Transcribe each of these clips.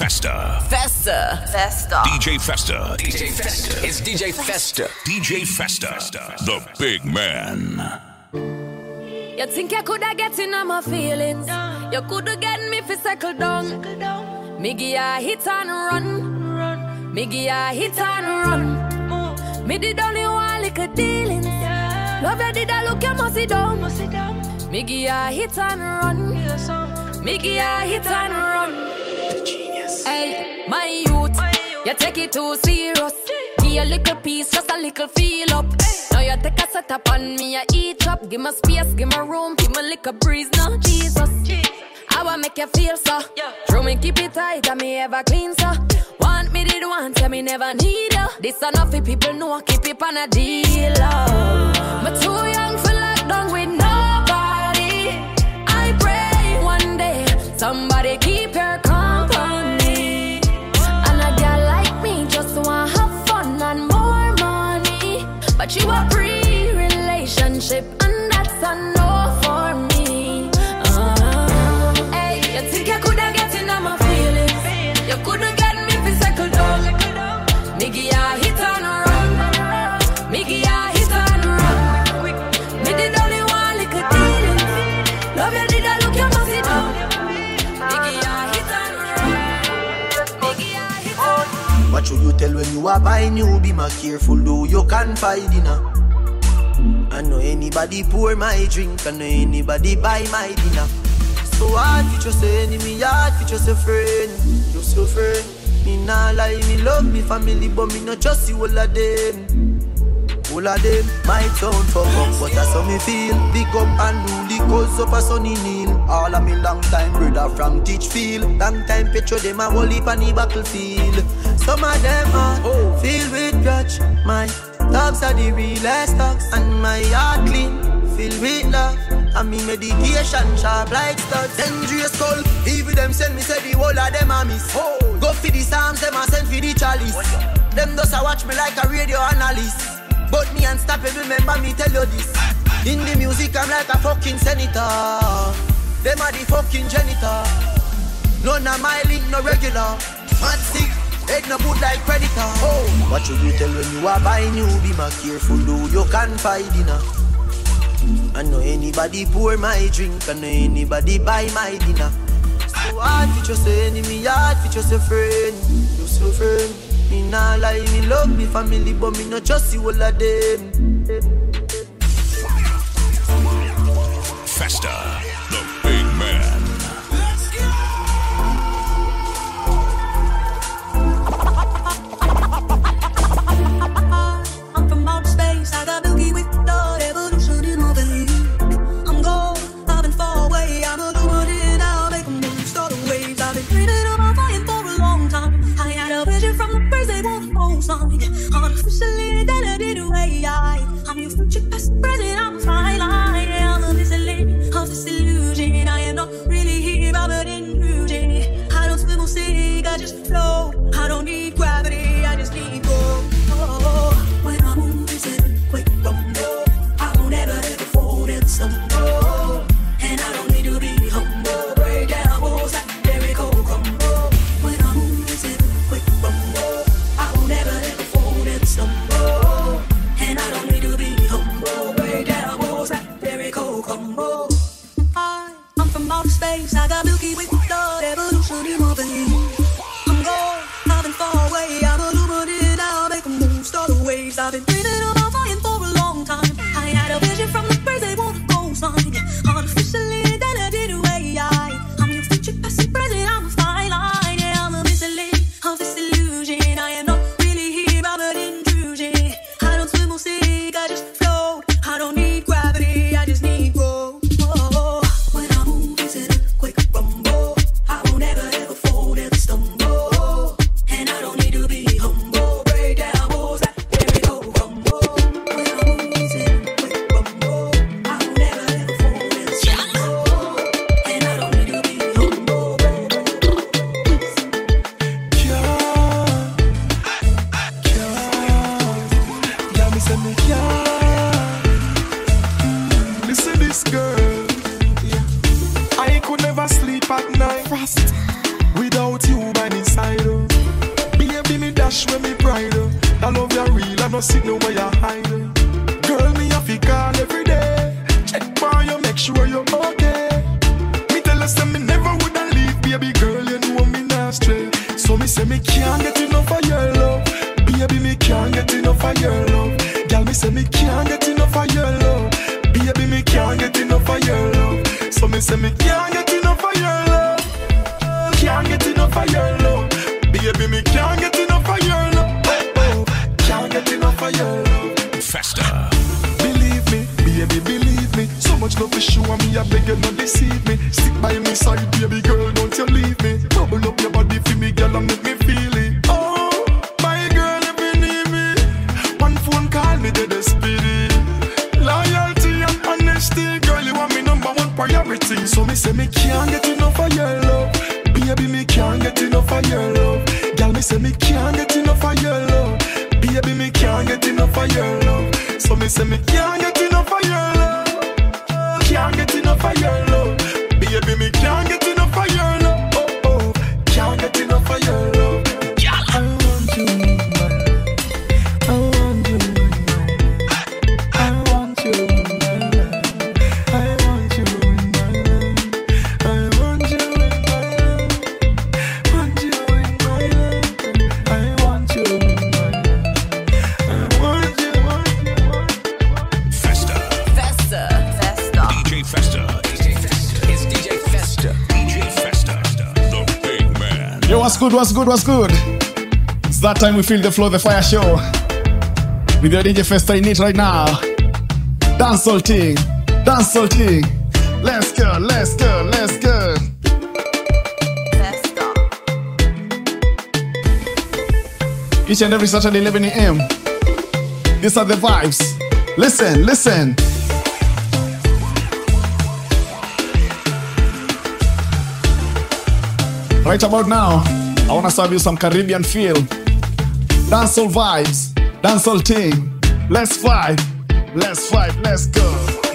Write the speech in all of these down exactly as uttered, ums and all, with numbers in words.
Festa. Festa. Festa. D J Festa. D J Festa. It's D J Festa. D J Festa. The big man. You think you coulda get in on my feelings? You coulda get me fi settle down. Me give ya hit and run. Me give ya hit and run. Me did only one little dealings. Love you did I look you must sit down. Me give ya hit and run. Me give ya hit and run. Hey, my youth, you take it too serious. Give a little piece, just a little feel up. Now you take a set up on me, I eat up. Give me space, give me room, give me little breeze now, Jesus. I want make you feel so. True me keep it tight, and me ever clean so. Want me did want, tell me never need you. This enough for people know, keep it on a deal. I'm too young for lockdown with nobody. I pray one day somebody keep your company. And a girl like me just want have fun and more money. But you a pre-relationship and that's a no for me. uh, Hey, you think you coulda get in on my feelings? You coulda get me fi settle down. Me give ya hit and run. Me give ya hit and run. Me did only one little dealings. Love you did I look you must sit down. Me give ya hit and run. Me give ya hit and run. What should you tell when you are buying you? Be more careful though you can find dinner. I know anybody pour my drink, I know anybody buy my dinner. So hard for just an enemy, hard for just a friend. Just a friend. Me nah lie, me love me family, but me not just see all of them. All of them might sound fuck up, but that's how me feel. Big up and rule, cause up a sunny kneel. All of me long time brother from Teachfield. Long time picture them a whole heap on the battlefield. Some of them are oh. filled with grudge. My dogs are the realest dogs, and my heart clean, filled with love. And me medication sharp like studs. Dangerous skull, even them send me say the whole of them a miss. Oh. Go for the Psalms, them a send for the chalice. Them does a watch me like a radio analyst. But me unstoppable, remember me tell you this. In the music I'm like a fucking senator. Them are the fucking janitor. None of my link no regular. Mad sick, head no good like predator. Oh, what should you tell when you are buying you? Be more careful though you can find dinner. I know anybody pour my drink, I know anybody buy my dinner. So hard for just an enemy, hard for just a friend. Just a friend. Me nah lie, me love me family, but me not just see all of them. Festa, the big man. I'm from outer space, I got Milky with the evolution in my veins. I'm gold, I've been far away, I'm a good in, I'll make a move, start the waves. I've been dreaming of my flying for a long time. I had a vision from the birds, they won't hold on. Unofficially, then I did away. I'm your future, past, present, I'm flying line. I'm a visually of this illusion. I am not really here, but intrusion. I don't swim or sing, I just flow. I don't need gravity, I just need go. Oh, when I move, it's a quick rumble. I won't ever ever fold in some more. And I don't need to be humble. Break down walls like Jericho crumble. When I move, it's a quick rumble. I won't ever ever fold in some more. And I don't need to be humble. Break down walls like Jericho crumble. I, I'm from outer space. I got Milky with the evolution in my veins. I'm gold, see the way you hiding. Girl, me have to call every day. Check for you, make sure you're okay. Me tell her say me never woulda leave, baby girl, you know me not stray. So me say me can't get enough of your love. Baby, me can't get enough of your love. Girl, me say me can't get enough of your love. Baby, me can't get enough of your love. So me say me can't get enough of your love. Can't get enough of your love. Baby, me can't get enough of your love. Oh, oh. Can't get enough of your love. Festa. Believe me, baby, believe me. So much love is show me, I beg you not deceive me. Stick by me side, baby girl, don't you leave me. Bubble up your body for me, girl, and make me feel it. Oh, my girl, if you need me, one phone call me, dead spirit. Loyalty and honesty, girl, you want me number one priority. So me say me can't get enough of your love. Baby, me can't get enough of your love. Girl, me say me can't get enough of your love. Baby, me can't get enough of your love. So me say me can't get enough of your love. Can't get enough of your love. Baby, me can't get enough of your love. Oh, oh, can't get enough of your love. I want you, man. I want you, man. I want you, man. I want you, man. I want you, man. Want you in my life. I want you, man. I want you, want you, want you. Festa. Festa. Festa. D J Festa. It's D J Festa. D J Festa. The big man. Yo, what's good, what's good, what's good? It's that time we feel the flow, the fire show. With your D J Festa in it right now. Dancehall thing, dancehall thing. Let's go, let's go, let's go. Festa. Each and every Saturday, eleven a.m. These are the vibes. Listen, listen. Right about now, I wanna serve you some Caribbean feel. Dancehall vibes, dancehall thing. Let's vibe, let's vibe, let's go.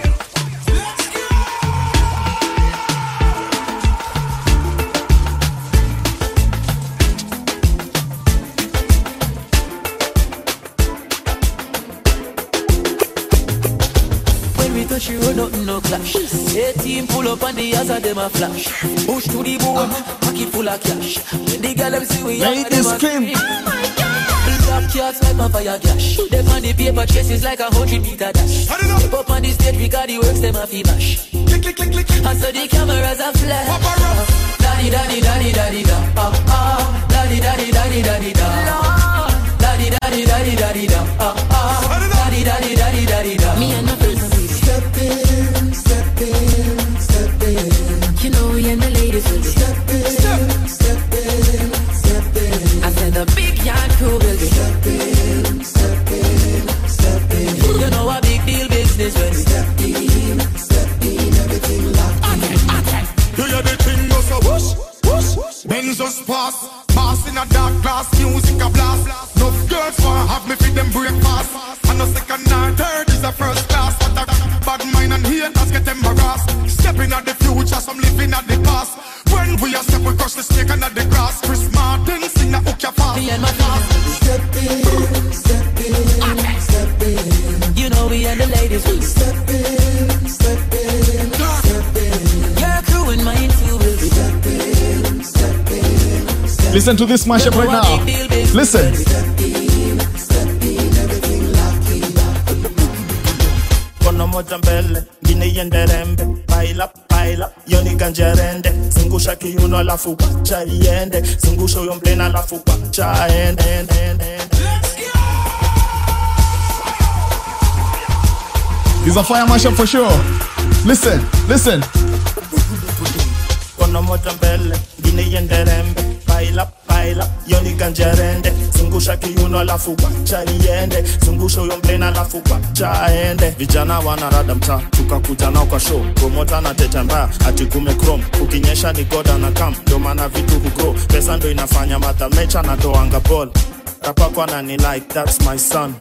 When we touch you, nothing no clash. eighteen pull up and the eyes of them a flash. Push to the bone, pocket full of cash. When the girl them see we Ladies them a scream. Black cats like my fire gash. They on the paper chases like a hundred meter dash. Step up on the stage because the works them a fee mash. Click, click, click, click. And so the cameras are flash. Daddy, daddy, daddy, daddy, da. Ah, ah. Daddy, daddy, daddy, daddy, da. Daddy, daddy, daddy, daddy, da. Ah, ah. Daddy, daddy, daddy, daddy, da. Me and my friends step in, step in, step in. You know we and the ladies will be step in, step in, step in. I said the big yard crew will be step in, step in, step in. You know a big deal business when we step in, step in, everything locked in. You hear the thing go so whoosh, whoosh, whoosh. Benz just pass, pass in a dark glass, music a blast. No girls want have me feed them breakfast. And no second nor third is a first class. But a bad mind and haters get embarrassed. Stepping at the future, some living at the past. When we are step, we crush the snake under the grass. Chris Martin sing a hook your fast. Me and my class step in, step in, step in. You know we and the ladies will step in, step in, step in. Your crew and mine too will be step in, step in, step in. Listen to this mashup right now. Listen. Kono moja mbele, ngine yende rembe. Baila, baila, yoni ganjerende. Zungusha kiuno alafu wacha iende. Zungusha uyo mplena alafu wacha ende, ende, ende. It's a fire mashup for sure. Listen, listen. Kono moja mbele, ngine yende rembe. Baila, baila, yoni ganjerende. Zungusha kiuno alafu wacha iende. Zungusha uyo mplena alafu wacha ende. Vijana wanarada mtaa, tukakuja nao kwa show. Promota na tete mbaya, ati kume chrome. Ukinyesha ni goda na kam, ndo maana vitu kugrow. Pesa ndo inafanya mata mecha na doanga ball. Rapa kwa nani like, that's my son.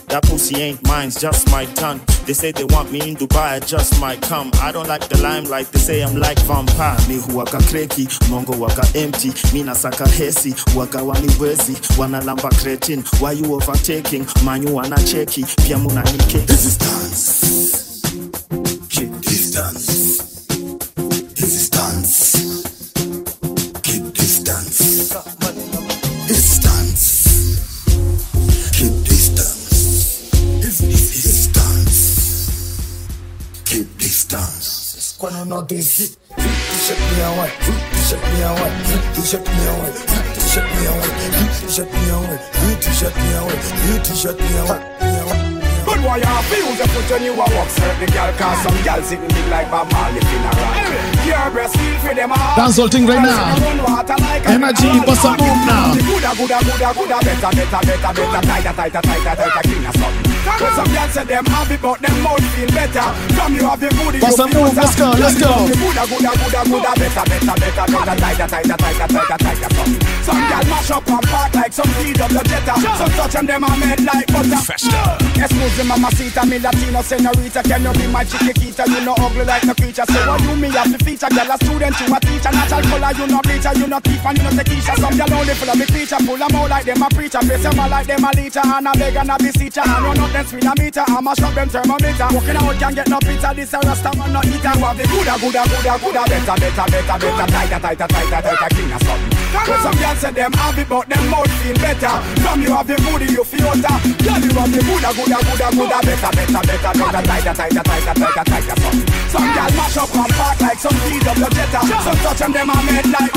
That pussy ain't mine, just my tongue. They say they want me in Dubai, I just might come. I don't like the limelight, they say I'm like vampire. Me who waka kreki, mongo waka empty. Mina saka hesi, waka wani wezi. Wana lamba cretin, why you overtaking? Man you wanna cheki, pia muna nike. This is dance. Keep distance. This is dance. Keep distance. Distance. Keep distance. This is dance. Keep distance. Cuando no te hit, t-shirt me away, t-shirt me away, t-shirt me away, t-shirt me away, t-shirt me away, t-shirt me away, t-shirt me away. But why you feel the foot on you a walk certain girl? Cause some girl sitting big like Bob Marley funeral. Your breast feel for them all. Dancehall thing right now. Energy, bust a move now. Gooda, gooda, gooda, gooda, better, better, better, better, tighter, tighter, tighter, tighter, cleaner something. Cause some girls say them have it, but them mouth feel better. From you have the booty, bust a move, let's go, let's go. Gooda, gooda, gooda, gooda, better, better, better, better, tighter, tighter, tighter, tighter, tighter something. Some girls mash up and part like some feed up the jetta. Some touch them, them are made like butter. Excuse me, mamacita, me Latino senorita. Can you be my chiquita? You know ugly like no creature. Say what you me have to feature. Girl a student, you a teacher. Natural color, you no bleacher. You no thief and you no tequila. Some girl only full of me preacher. Pull them out like them a preacher. Face them out like them a leacher. And a beg and a beseecher. And run up them spin a meter. I'm a shop them thermometer. Walking out can get no pizza. This a rasta man no eater. You have the gooda, gooda, gooda, gooda. Better, better, better, better. Tighter, tighter, tighter, tighter. Cleaner something. Cause some girls say them have it, but them mouth feel better. From you have the booty, you feel hotter. Girl you have the gooda, gooda, gooda, gooda. Better, better, better, better. Tighter, tighter, tighter, tighter, tighter something. Some girls mash up and part like some feed up the jetta. Some touch them, them are made like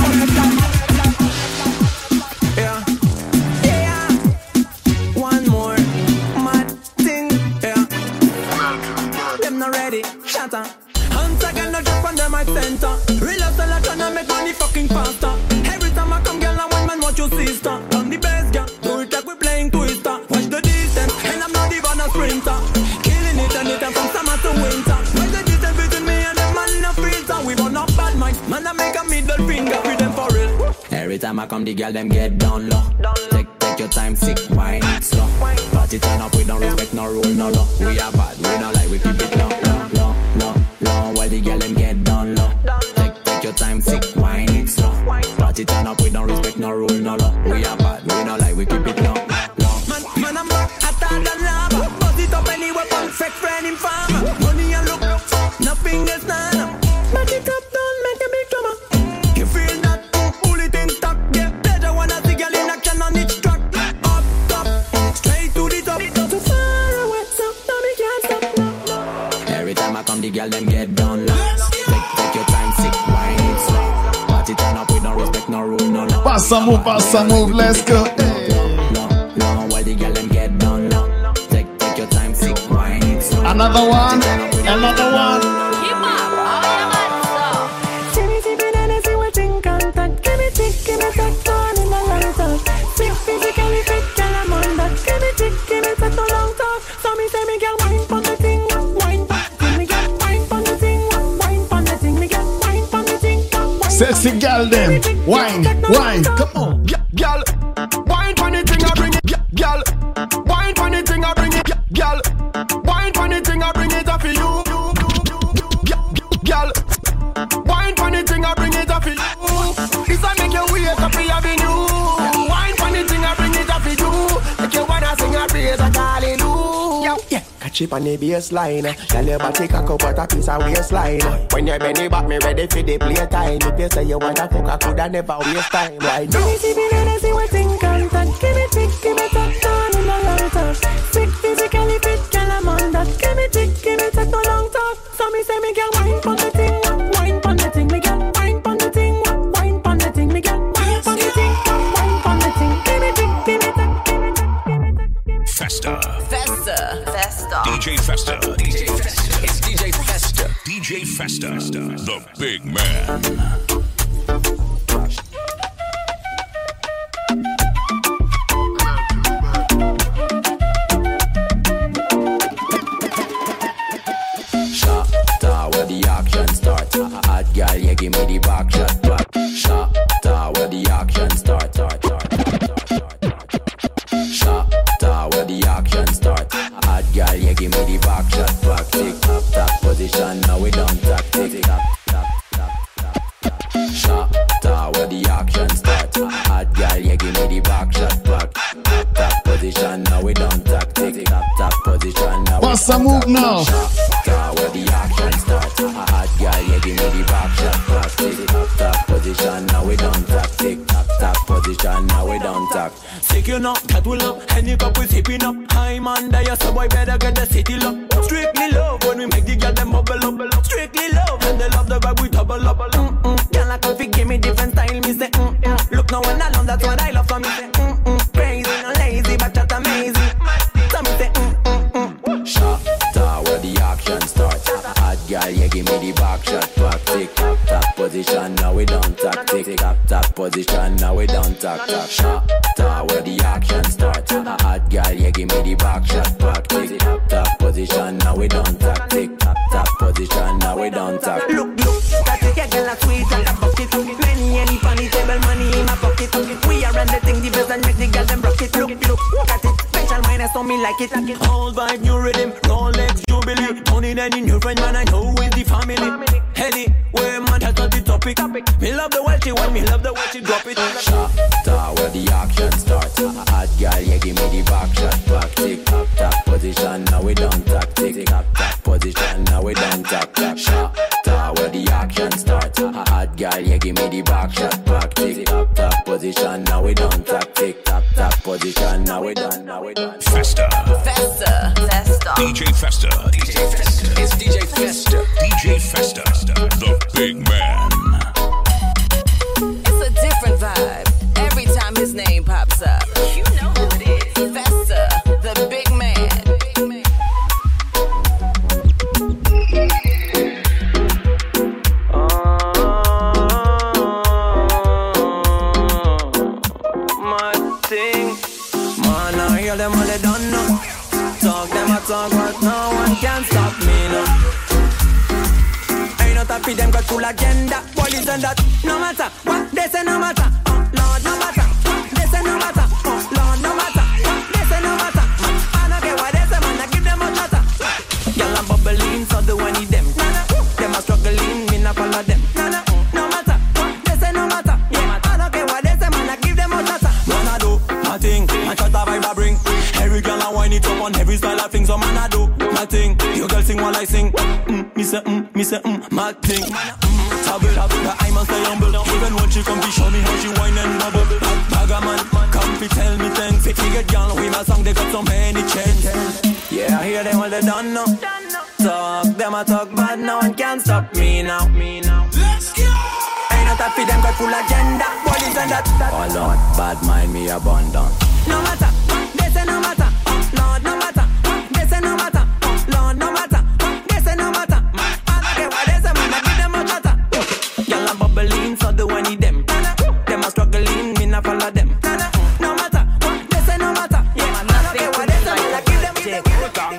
yeah, yeah. One more mad thing, yeah. Them not ready, shut up. Once again, no drop on them my center. Real up the lot and make money fucking faster. Every time I come, girl, I want man watch your sister. I'm the best girl, do it like we playing Twister. Watch the distance, and I'm not even a sprinter. Killing it and it and from summer to winter. Watch the distance between me and them man in a filter. We run up bad mind, man I make a middle finger with them for real. Every time I come, the girl them get down low. Take take your time, sick, wine it slow. Party turn up, we don't respect no rule, no no. We are bad, we not like we keep it low, low, low, low, low. While the girl them get down low. Take take your time, sick, wine it slow. Party turn up, we don't respect no rule, no no. We are bad, we not like we keep it low, low. Man, man I'm back hotter than lava. Bust it up anywhere, perfect friend in farmer. Money and look, nothing is none. Back it up, don't make a big drama. You feel that? Pull it in stock, yeah. Pleasure when I see girl in action on each track. Up top, straight to the top. Too far away, so now we can't stop. Every time I come, the girl them get down low. Take, take your time, sick, wine it slow. Party turn up, we don't respect no rule, no no. Pass a move, pass a move, let's go. While the girl them get down low. Take, take your time, sick, wine it slow. Another one, another one. Sexy girl them, wine, wine, come on, girl, wine for the thing I bring it, girl, wine for the thing I bring it, girl, wine for the thing I bring it up for you, girl, wine for the thing I bring it up for you. This I make you wake up for avenue. Wine for the thing I bring it up for you. Make you wanna sing a praise a hallelujah. Yeah. Catch it on the baseline. Tell your body cock up a piece of waistline. When you bend it back, me ready for the playtime. If you say you want a fuck, I coulda never waste time. Right now. Give me see the see what think and touch. Give me tick, give me touch, down in a long touch. Sick physically fit, girl I'm on that. Give me tick, give me touch, no long talk. So me say me girl wine pon the thing, wine pon the thing, me girl wine pon the thing, wine pon the thing, me girl wine pon the thing, wine pon the thing. Give me tick, give me touch. Festa. Festa. Festa. D J Festa. D J Festa. It's D J Festa. D J Festa. The big man. Shot where the action start. Hot girl, yeah, give me the back shot back. Shot where the action start. Shot where the action start. give me the back shot back. Top, top position, now we don't tactic. Top, top position, now we What's the move now? Top, where the action starts. A hot girl, yeah, give me the back shot back. Top, top position, now we don't tactic. Top, top position, now we don't tack. Sick you know, that will up. Any cup we sipping up. I'm under your so boy better get the city lock. Strictly love when we make the girl them bubble up. Strictly love and they love the vibe we double up. Mm-mm. Girl like if you give me different style, me say mm-mm. Look now when I love, that's what I love from me say mm-mm. Crazy, no lazy, but just amazing. So me say mm-mm-mm. Shot, ta, where the action starts. Hot girl, yeah, give me the back shot back. Tick, top, top position, now we don't tack. Tick, top, top position, now we don't tack. Shot, ta, where the action starts. Hot girl, yeah, give me the back shot back. Tick, top, top position, now we don't tack. Tick, top, top position, now we don't tack. Look, look, that take a girl a sweet like a bucket. Many, any funny table money in my pocket. We are run the thing, the best and make the girl them rock it. Look, look, at it, special minus on me like it. Old vibe, new rhythm, Rolex, Jubilee. Tony, any new friend, man, I know with the family. Henny, where man has not the topic. Me love the way she when me love the way she drop it. Shot, ta, where the action starts. Hot girl, yeah, give me the back shot back. Tick, top, top position, now we don't tack. Tick, top, top position, now we don't tack. Shot, ta, where the action starts. Hot girl, yeah, give me the back shot back. Tick, top, top position, now we don't tack. Tick, top, top position, now we done, now we done. Festa. Festa. Festa. D J Festa. D J Festa. It's D J Festa. D J Festa. The big man. It's a different vibe every time his name pops up. You know who it is. Festa, the big man. Them all they done know. Talk them a talk, but no one can stop me now. Ain't no happy them got full agenda. Police and that, no matter what they say, no matter. Oh Lord, no matter what they say, no matter. Oh Lord, no matter what they say, no matter. I don't care what they say, man, I give them a chatter. Y'all a bubbling, so do I need them. Them a struggling, me not follow them. No matter what they say, no matter. Yeah, I don't care what they say, man, I give them a chatter. Man, I do my thing, I try to vibe I bring. Every girl I wind it up on every style of thing. So man I do my thing. You girl sing while I sing. Mm, me say mm, me say mm, my thing. Mm, tabble, the I must stay humble. Even when she come to show me how she whine and bubble. Bagger man, come fi tell me things. If you get girl with my song, they got so many changes. Yeah, I hear them all they done know. Talk, them a talk bad, no one can stop me now. Me now. Let's go. Ain't no happy them got full agenda. Police and that. Oh Lord, bad mind me abundant. No matter. They say no matter, oh Lord, no matter. They say no matter, oh Lord, no matter. They say no matter. I don't care what they say, man, I give them a chatter. Y'all a bubbling, so do I need them. Them a struggling, me not follow them. No matter, they say no matter. Yeah, I don't care what they say, man, I give them a chatter.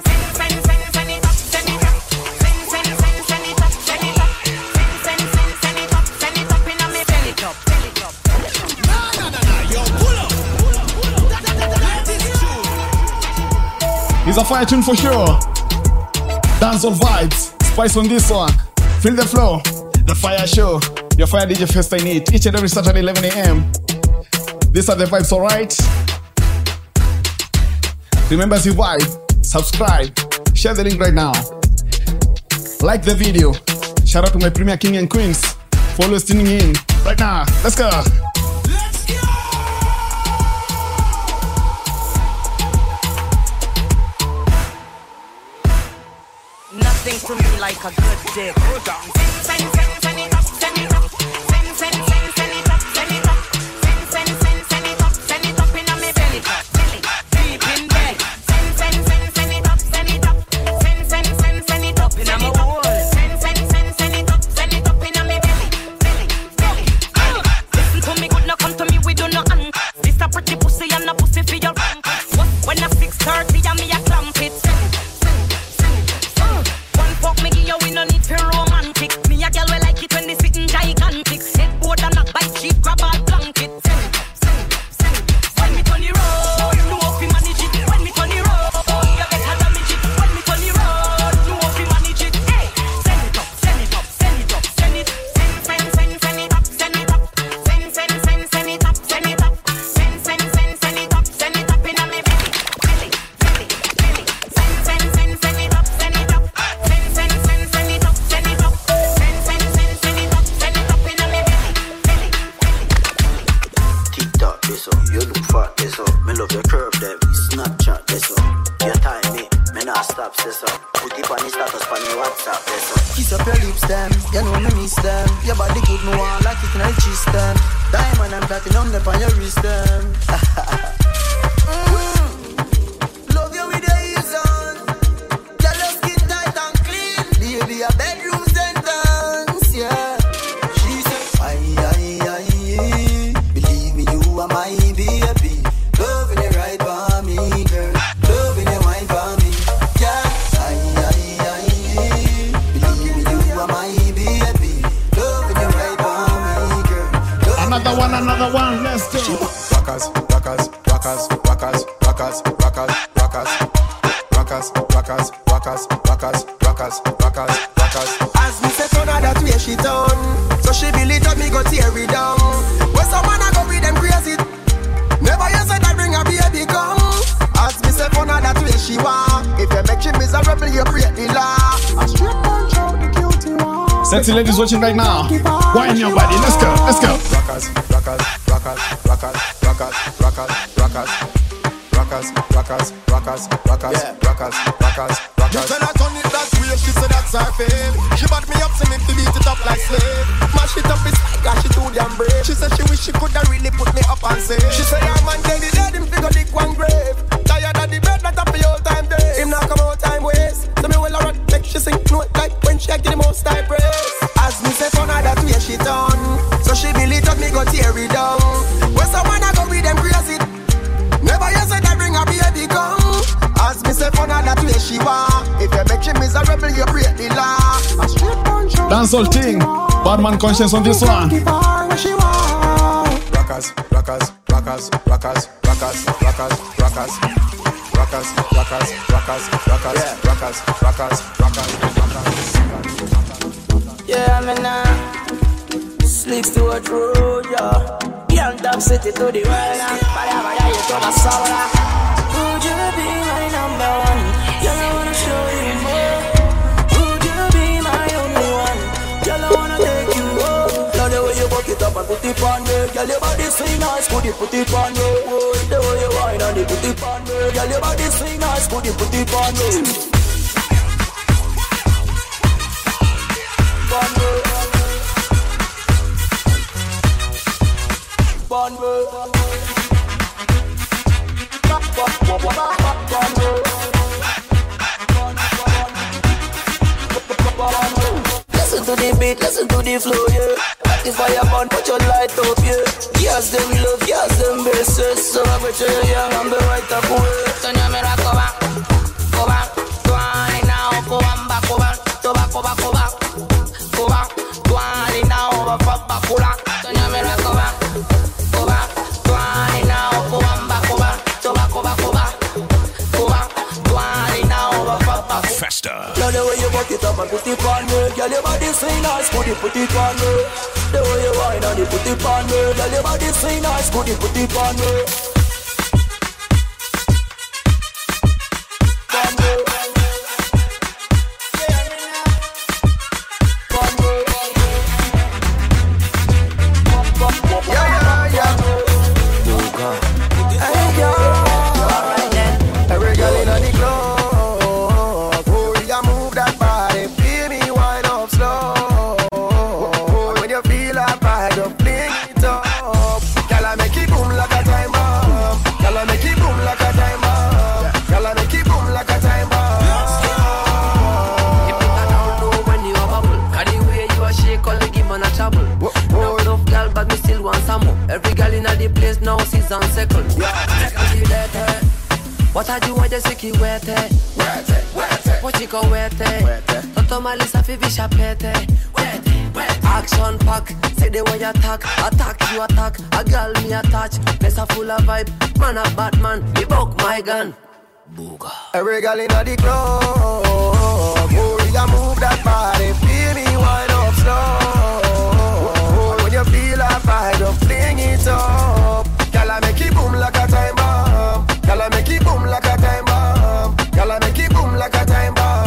It's a fire tune for sure. Dancehall vibes, spice on this one. Feel the flow, the fire show. Your fire D J Festa in it. Each and every Saturday, eleven a.m. These are the vibes, alright? Remember to vibe, subscribe, share the link right now. Like the video. Shout out to my Premier King and Queens for always tuning in. Right now, let's go. Nothing to me like a good dick. Send, send, send, send it up, send it up. Send, send, send, send it up, send it up. Send, send, send, send it up, send it up in a me belly. Deep in bed. Send, send, send, send it up, send it up. Send, send, send, send it up in a me wall. Send, send, send, send it up, send it up in a me belly. Belly, belly, belly. Listen to me good, now come to me with no hand. This a pretty pussy and a pussy for your rank. When a six thirty and me a clamp it. Fuck me, give you we no need for romantic. Me a girl well this up. You look fat, this up. Me love your curve, them. Snapchat, this up. Your time, me. Me not stop, this up. Put it on the status, on the WhatsApp, this up. Kiss up your lips, them. You know me miss them. Your body good, me want like it in a cheese, them. Diamond and platinum, them on your wrist, them. mm. Love you with your ears on. Your love skin tight and clean. Baby, a bedroom sentence, yeah. She said, aye, aye, aye. Believe me, you are my baby. Loving it right for me, girl. Loving it right for me, yeah. Aye, aye, aye. Believe me, you are my baby. Loving it right for me, girl. Another one, another one, let's go. Rockers, rockers, rockers, rockers, rockers, rockers, rockers, rockers, rockers, rockers, rockers, rockers, rockers, rockers. As me say turn her that way she done, so she build it up, me go tear it down. When someone I go with them crazy, never you said I bring a baby come. As me say turn her that way she want, if you make she miserable you break the law. A straight punch out the guilty one. Sexy ladies watching right now, wine your body, let's go, let's go. Rockers, rockers, rockers, rockers, rockers, rockers, rockers, rockers, rockers, rockers, rockers, rockers, rockers, rockers. You tell her turn it that way, she said that's her fame. She bought me up, so me to beat it up like slave. Mash it up, it's like God, she too damn brave. She said she wish she coulda really put me up and save. She said her man dead, he dead, him figure dick one grave. Tired of the bed, not up the old time day. Him not come out time waste. So me will alright, make she sing note like when she get the most time praise. As me say turn her that way, she done. So she build it up, me go tear it down. When someone I go with them crazy, never you said I bring a baby come. As me say for her that way she want. If you make she miserable, you break the law. A straight punch out. Dancehall thing, Badman conscience on this one. Rockers, rockers, rockers, rockers, rockers, rockers, rockers, rockers, rockers, rockers, rockers, rockers, rockers, rockers, rockers. Yeah, I'm in a slicks to a road, yeah. Young Dub City to the world, whatever that you come a sour. Would you be my number one? Girl, I wanna show you more. Would you be my only one? Girl, I wanna take you home. Now the way you walk it up and put it on me. Girl, your body swing nice, put it, put it on me. The way you whine and you put it on me. Girl, your body swing nice, put it, put it on me. On me. On me. Listen to the beat, listen to the flow, yeah. Practice fire burn, put your light up, yeah. Yes, them love, yes, them bases. So I bet you young and be right up away. So now me rock, go back, go back, go on now, go on back, go back, go back, go back, go back, go back, go on now, go back, back, go back. So now me rock, go back, go back, go on now, go on back, go back, go back, go back, go back. Festa. Now the way you walk it up and put it on me. Girl, your body swing nice, put it, put it on me. The way you whine and you put it on me. Girl, your body swing nice, put it, put it on me. On me. Yeah, yeah, yeah. Hey, girl. Alright then. Every girl in the club. Every girl in the place now she's on second. Yeah. What are you want to see wet? What you go wet? Toto Malisa fi visha pete. Action pack, say the way you attack, attack you attack. A girl me attach, place a full of vibe. Man a Batman, me buck my gun. Booga. Every girl in the club, hurry and move that body, feel me wind up slow. When you feel a vibe, just fling it up. Girl, I make it boom like a time bomb. Girl, I make it boom like a time bomb. Girl, I make it boom like a time bomb.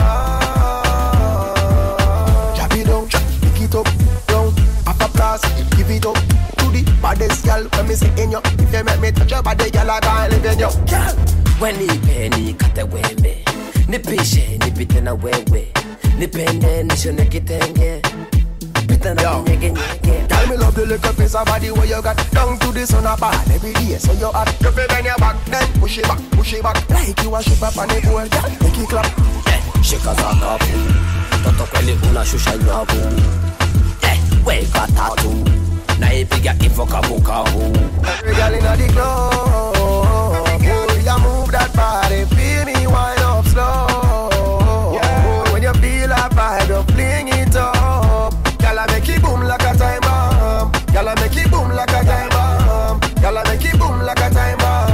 Drop it down, pick it up, down. Pop a blast, give it up to the baddest girl when me me sit in you. If you make me touch your body, girl, I can't live in you. Girl, when ni penny cut away me, ni pishe ni pitena wewe, ni pende ni shone kitenge. Yo, girl, me love the little piece of body where you got down to the sun apart every day. So you hot, you feel bend your back, then push it back, push it back, like you a ship up on the pole, girl, make it clap. Yeah, shake a zakapu, toto kweli unashusha nyavu. Yeah, weka tatu, na ipiga ifoka bukavu. Every girl inna the club, oh, you move that body, feel me wind up slow. Yeah. When you feel that vibe, you fling it up. Girl, I make it boom like a time bomb. Girl, I make it boom like a time bomb. Girl, I make it boom like a time bomb.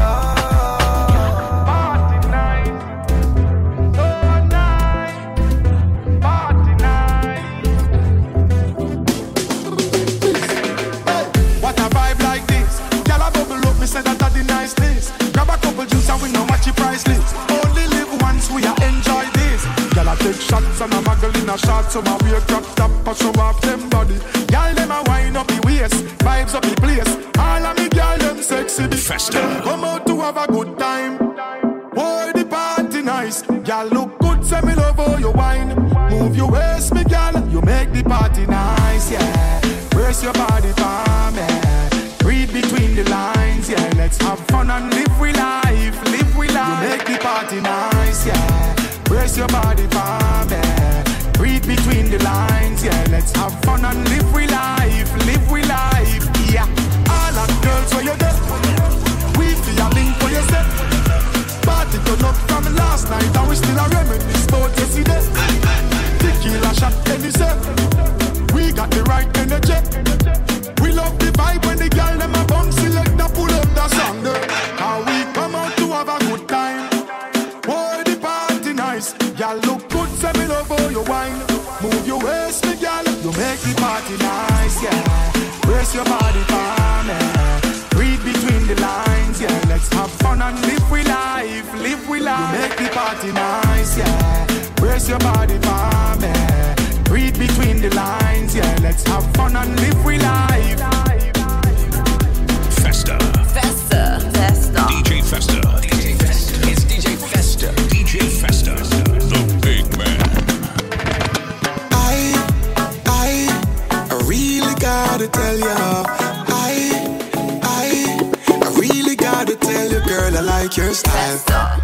Party night, so nice. Party night. Hey, what a vibe like this. Girl, I bubble up, me say that are the nice days. Grab a couple juice and we know what you priceless. Only live once, we a enjoy this. Girl, I take shots and I'm muggle in a shot, so my weird drop top and show off them body. Girl, them a wind up the waist, vibes up the place. All of me girl, them sexy be faster. Come out to have a good time. Boy, the party nice. Girl, look good, say me love how you wine. Move your waist, me girl, you make the party nice, yeah. Brace your body for me. Read between the lines, yeah. Let's have fun and live with life, live with life. You make the party nice, yeah. Brace your body for me. Read between the lines, yeah. Let's have fun and live with life, live with life, yeah. All of girls where you get, we feel a link for you set. Party turn up from last night and we still a reminisce about yesterday. Tequila shot any set. We got the right energy. We love the vibe when the girl them a bum select and pull up the song there. How we come out to have a good time. Boy, the party nice. Y'all look good, say me love how you wine. Move your waist, me girl. You make the party nice, yeah. Brace your body for me. Read between the lines, yeah. Let's have fun and live with life, live with life. You make the party nice, yeah. Brace your body for me. Read between the lines, yeah. Let's have fun and live with life. Festa. Festa. Festa. D J Festa. D J Festa. It's D J Festa. D J Festa. The big man. I, I, I really gotta tell you. I, I, I really gotta tell you, girl, I like your style.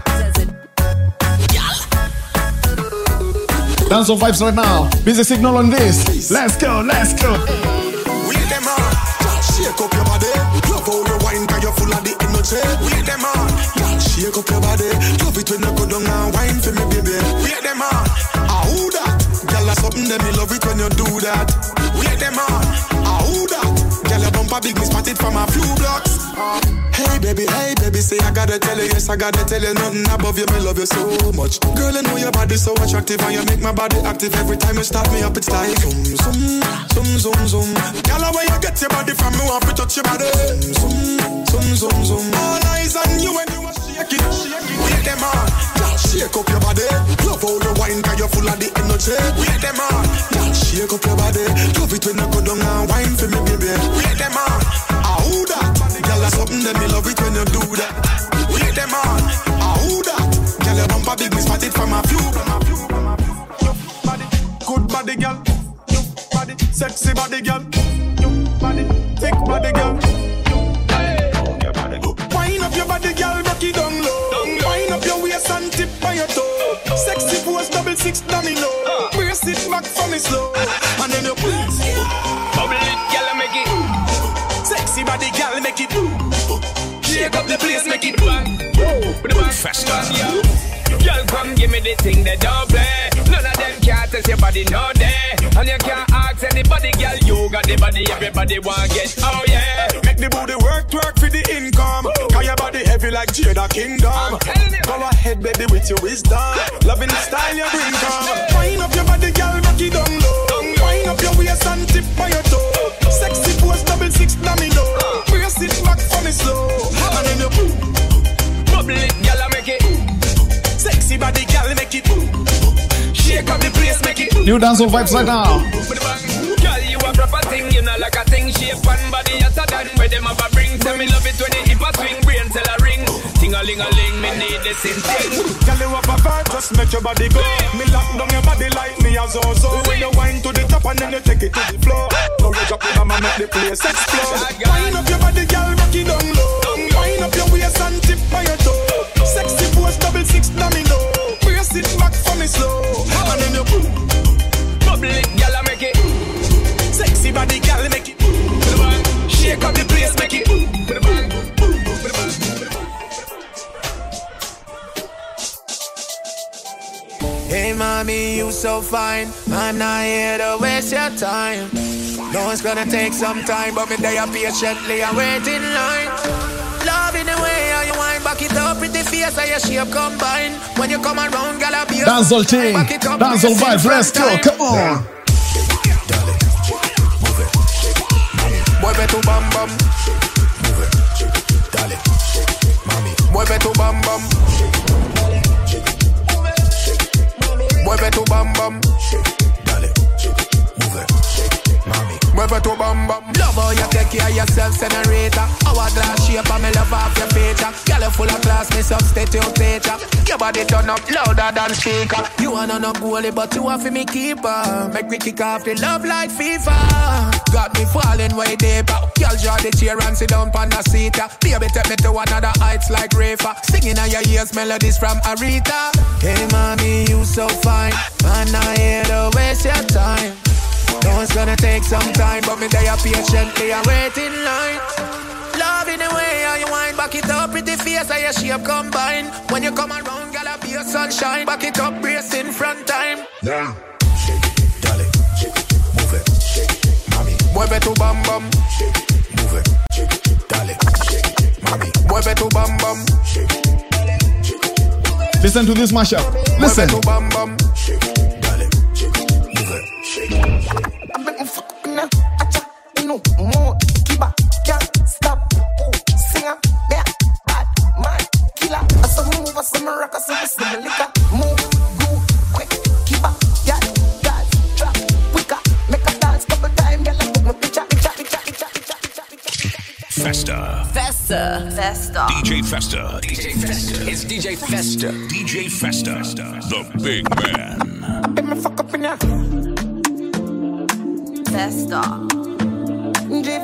Dance on vibes right now. Busy signal on this. Let's go, let's go. Wait them on, shake up your body. Love how you wine, cause you're full of the energy. Wait them on, shake up your body. Love it when you go down and wine for me, baby. Wait them on, ah who that? Girl, that's something that me love it when you do that. Wait them on, ah who that? Girl, your bumper big, me spotted from a few blocks. Hey baby, hey baby, say I gotta tell you, yes I gotta tell you, nothing above you, me love you so much. Girl, I know your body's so attractive and you make my body active. Every time you start me up, it's like zoom, zoom, zoom, zoom, zoom. Girl, where you get your body from, me want to touch your body. Zoom, zoom, zoom, zoom. All eyes on you when you are shaking, shaking. Wait them on, girl, shake up your body. Love how you wine, cause you're full of the energy. Wait them on, girl, shake up your body. Love it when you go down and wine for me, baby. Wait them on, ah who that? Girl, that's something that me love it when you do that. Wait them on, ah who that? Girl, your bumper big, me spotted from a few. Good body, girl. Body, sexy body, girl. Body, thick body, girl. Wind up your body, girl, rock it down low. Wind up your waist and tip on your toe. Sexy pose, double six domino. Brace it back for me slow, and then you please. Bubble it, girl, make it. Sexy body, girl, make it. Shake up the place, make it. Festa. Girl, come give me the thing that don't play. None of them can't test your body, no day. And you can't ask anybody, girl, you got the body, everybody want get. Oh yeah. Make the booty work, work for the income. Cause your body heavy like Jada Kingdom. Go ahead, baby, with your wisdom. Loving the style you bring come. Wind up your body, girl, rock it down low. Wind up your waist and tip on your toe. Sexy pose, double six domino. Brace it back for me slow. And then you bubble it, girl, make it. Sexy body, girl, make it. Shake up the place, make it. New dancehall vibes right now. Girl, you a proper thing, you know like a thing. shape and body hotter than where them have a bring. Tell me love it when the hip a swing, brain tell a ring. Ting-a-ling-a-ling, me need the same thing. Tell you up a vibe, just make your body go. Me lock down your body like me as also. When you wind to the top and then you take it to the floor. Now you drop it and make the place explode. Wind up your body, girl, rock it down low. Wind up your waist and tip by your toe. Sexy pose, double six domino. Brace it back for me slow. And then you boom. Bubble it, girl, I make it. Sexy body, girl, make it. Shake up the place, make it. Hey mommy, you so fine. I'm not here to waste your time. No, it's gonna take some time, but me there patiently I wait in line. Love in the way how you wind, back it up, pretty face how your shape combine. When you come around, girl, I'll be a dancehall team, dancehall vibes, let's go, come on. Mueve tu bam bam. Dale, mami. Mueve tu bam bam. Mueve tu bam bam. Dale, move, mami. Mueve tu bam bam. Love how you take care of yourself, senorita. Hourglass shape and me love off your feature. Girl, you full of class, me substitute teacher. Your body turn up louder than speaker. You wanna no goalie, but you want for me keeper. Make me kick off the love like FIFA. Got me falling way deeper. Girl, draw the chair and sit down on the seat. Baby, take me to another heights like Rafa. Singing on your ears melodies from Aretha. Hey, mommy, you so fine. I'm not here to waste your time. No, it's gonna take some time, but me there patiently I wait in line. Love in the way how you wind, back it up, pretty face how your shape combine. When you come around, girl, I be your sunshine. Back it up, brace in front time. Yeah. Shake it, dale, shake it, move it, shake it, mami. Mueve tu bam bam. Shake it, move it, shake it, dale, shake it, mami. Mueve tu bam bam. Shake it, dale, shake it. Listen to this mashup. Listen. Mueve tu bam bam. Shake it, dale, shake it, move it, shake it. I bet me fuck up in a acha, no more, keep up, can't stop. Oh, singer, yeah, bad man, killer. I saw move, I saw me rock, I saw me smell liquor. Move, go, quick, keep up, yeah, dance, drop, quicker, make a dance, couple time, girl, I take my picture, picture, picture, picture, picture, picture, picture. Festa. Festa. Festa. D J Festa. D J Festa. It's D J Festa. D J Festa. The big man. Let me fuck up in a Festa. drip,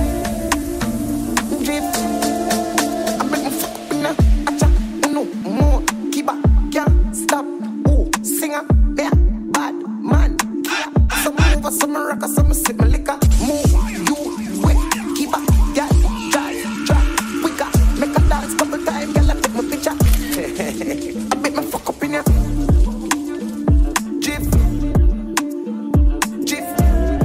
drip. I bet me fuck up in a acha, no more, keep up, can't stop. Oh, singer, yeah, bad man, killer. Some move, some rock, some sip my liquor. Move, you wet, keep up, yeah, drive, drop, quicker, make a dance, couple time, girl, I take my picture. I bet me fuck up in a drip, drip.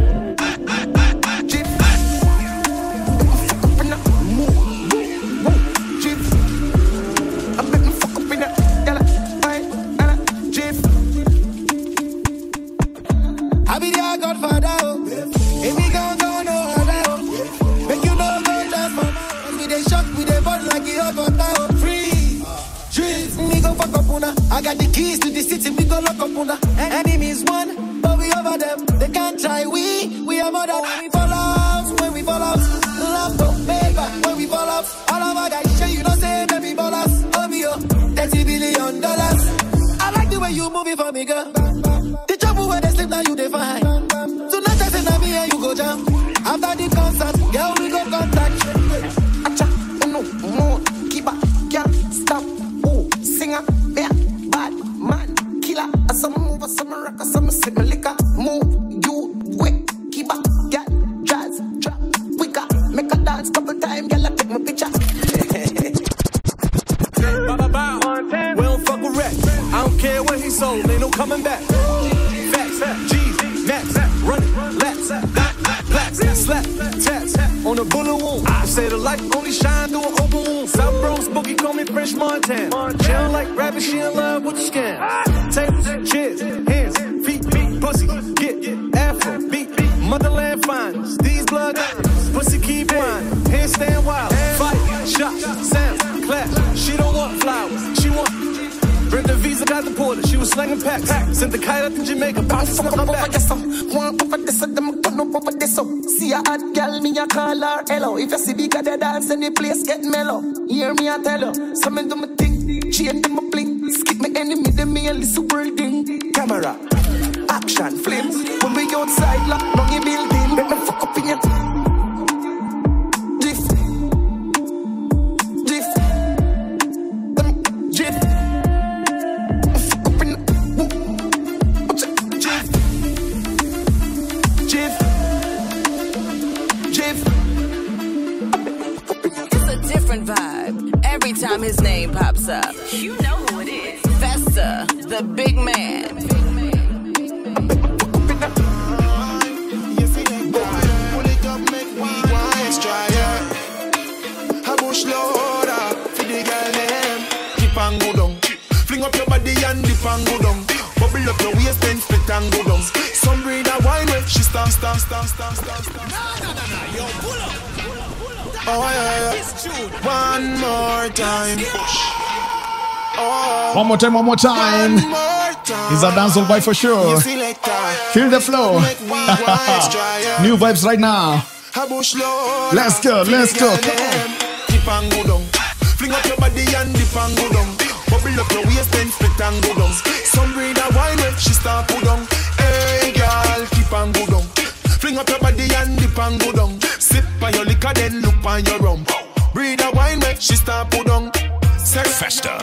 I be their godfather, oh. If we gon' go no other, oh. Make you know go dance for mouth. We dey shock, we dey bud like it up on oh. Free, dreams, we go fuck up una. I got the keys to the city, we go lock up una. Enemies one, but we over them. They can't try we, we are more than when we fall off, when we fall off. Love to paper, when we fall off. All of our guys, sure you don't say them be ballers. Oh me oh, thirty billion dollars. I like the way you move it for me, girl. The trouble where they sleep now you define. Tonight I say na me and you go jam. After the concert, girl we go contact. Acha, no more, keep up, can't stop. Oh, singer, yeah, bad man, killer. I some move, I some rock, I some sip my liquor. Move, you quick, keep up, get jazz, drop, quicker, make a dance, couple time, girl I take my picture. We don't fuck with rap. I don't care what he sold, ain't no coming back. Facts, G's, Nats, running, laps, plaques, slap, tats, on the bullet wound. I say the light only shine through an open wound. South Bronx boogie call me French Montana. She don't like rapping, she in love with the scam. Tables, chairs, hands, feet, feet, pussy, get, afro, beat, motherland finest. These blood diamonds, pussy keep whining, handstand wild, fight, shot, sound, clap. She don't want flowers, she want bring the visa. Visa got the porter, she was slanging packs. Sent the kite out to Jamaica, bounce from my back. One over this, them gun up over this. See a hot girl, me a call her hello. If you see bigger the dance, any place get mellow. Hear me I tell you, some do me thing, chain them a bling. Skip me enemy, them me a little world thing. Camera, action, flames. When we outside, lock down your building, let me fuck up in your. Jiff, jiff, um, jiff. Fuck up in jiff, jiff, jiff. It's a different vibe every time his name pops up. You know who it is. Festa, the big man. Loader, for the girl name. Dip and go down. Fling up your body and dip and go down. Bubble up your waist and split and go down. Some breed a wine with she stand, stand, stand, stand, stand, stand. No, no, no, no, yo, pull up, pull up, pull up. Oh yeah, yeah. One more time. Oh. One more time, one more time. One more time. It's a dancehall vibe for sure. Feel the flow. New vibes right now. Let's go, let's go. Come on. Dip and go down. Fling up your body and dip and go down. Bubble up your waist and split and go down. Some breed a wine when she start go down. Hey girl, dip and go down. Fling up your body and dip and go down. Sip on your liquor then look on your rum. Breed a wine when she start go down. Festa.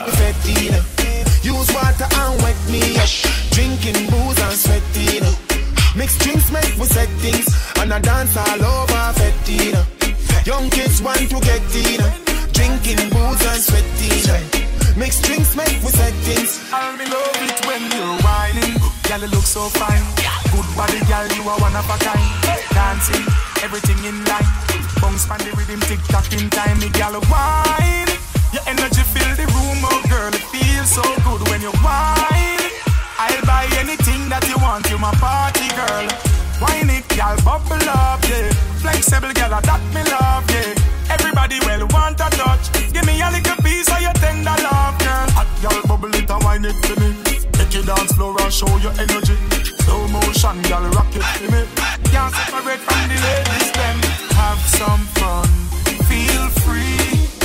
Use water and wet me up. Drinking booze and sweating. Mix drinks make we set things. And I dance all over fetting. Young kids want to get in. Drinking booze and sweating. Mix drinks make we set things. I love it when you're whining. Girl, you look so fine. Good body, girl, you are one of a kind. Dancing, everything in line. Bounce pan the rhythm, tick tock in time. Me girl, wine. Your energy fill the room, oh girl, it feels so good when you whine. I'll buy anything that you want, you my party girl. Wine it, girl, bubble up, yeah. Flexible, girl, that me love, yeah. Everybody well want a touch. Give me a little piece of your tender love, girl. Hot girl, bubble it and wine it for me. Take your dance floor and show your energy. Slow motion, girl, rock it for me. Can't separate from the ladies, them. Have some fun, feel free.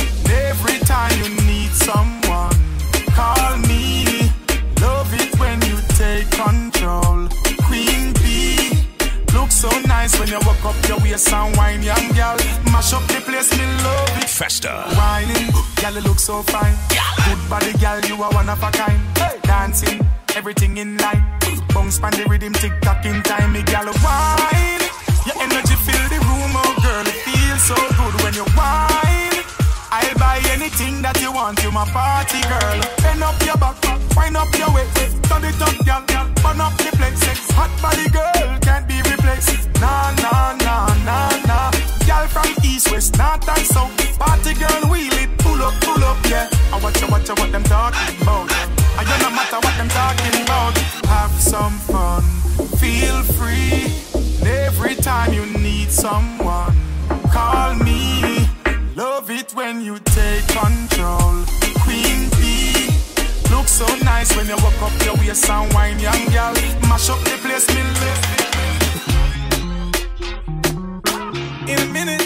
Every time you need someone, call me. Love it when you take control. Queen bee, look so nice when you walk up your waist and wine, young girl. Mash up the place, me love it. Festa. Whining, girl, you look so fine. Good body, girl, you are one of a kind. Dancing, everything in line. Bounce pan the rhythm, tick tock in time, me girl, wine. Your energy fill the room, oh girl, it feels so good when you whine. I'll buy anything that you want, you my party girl. Bend up your back, wind up your waist. Turn it up, girl, girl, burn up the place. Hot body girl, can't be replaced. Nah, nah, nah, nah, nah. Girl from east, west, north and south. Party girl, wheel it, pull up, pull up, yeah. I watch you, watch you, what them talking about. I don't no matter what them talking about. Have some fun, feel free. Every time you need someone, call me. Love it when you take control. Queen bee, look so nice when you walk up your waist and wine, young girl. Mash up the place, me live. In a minute.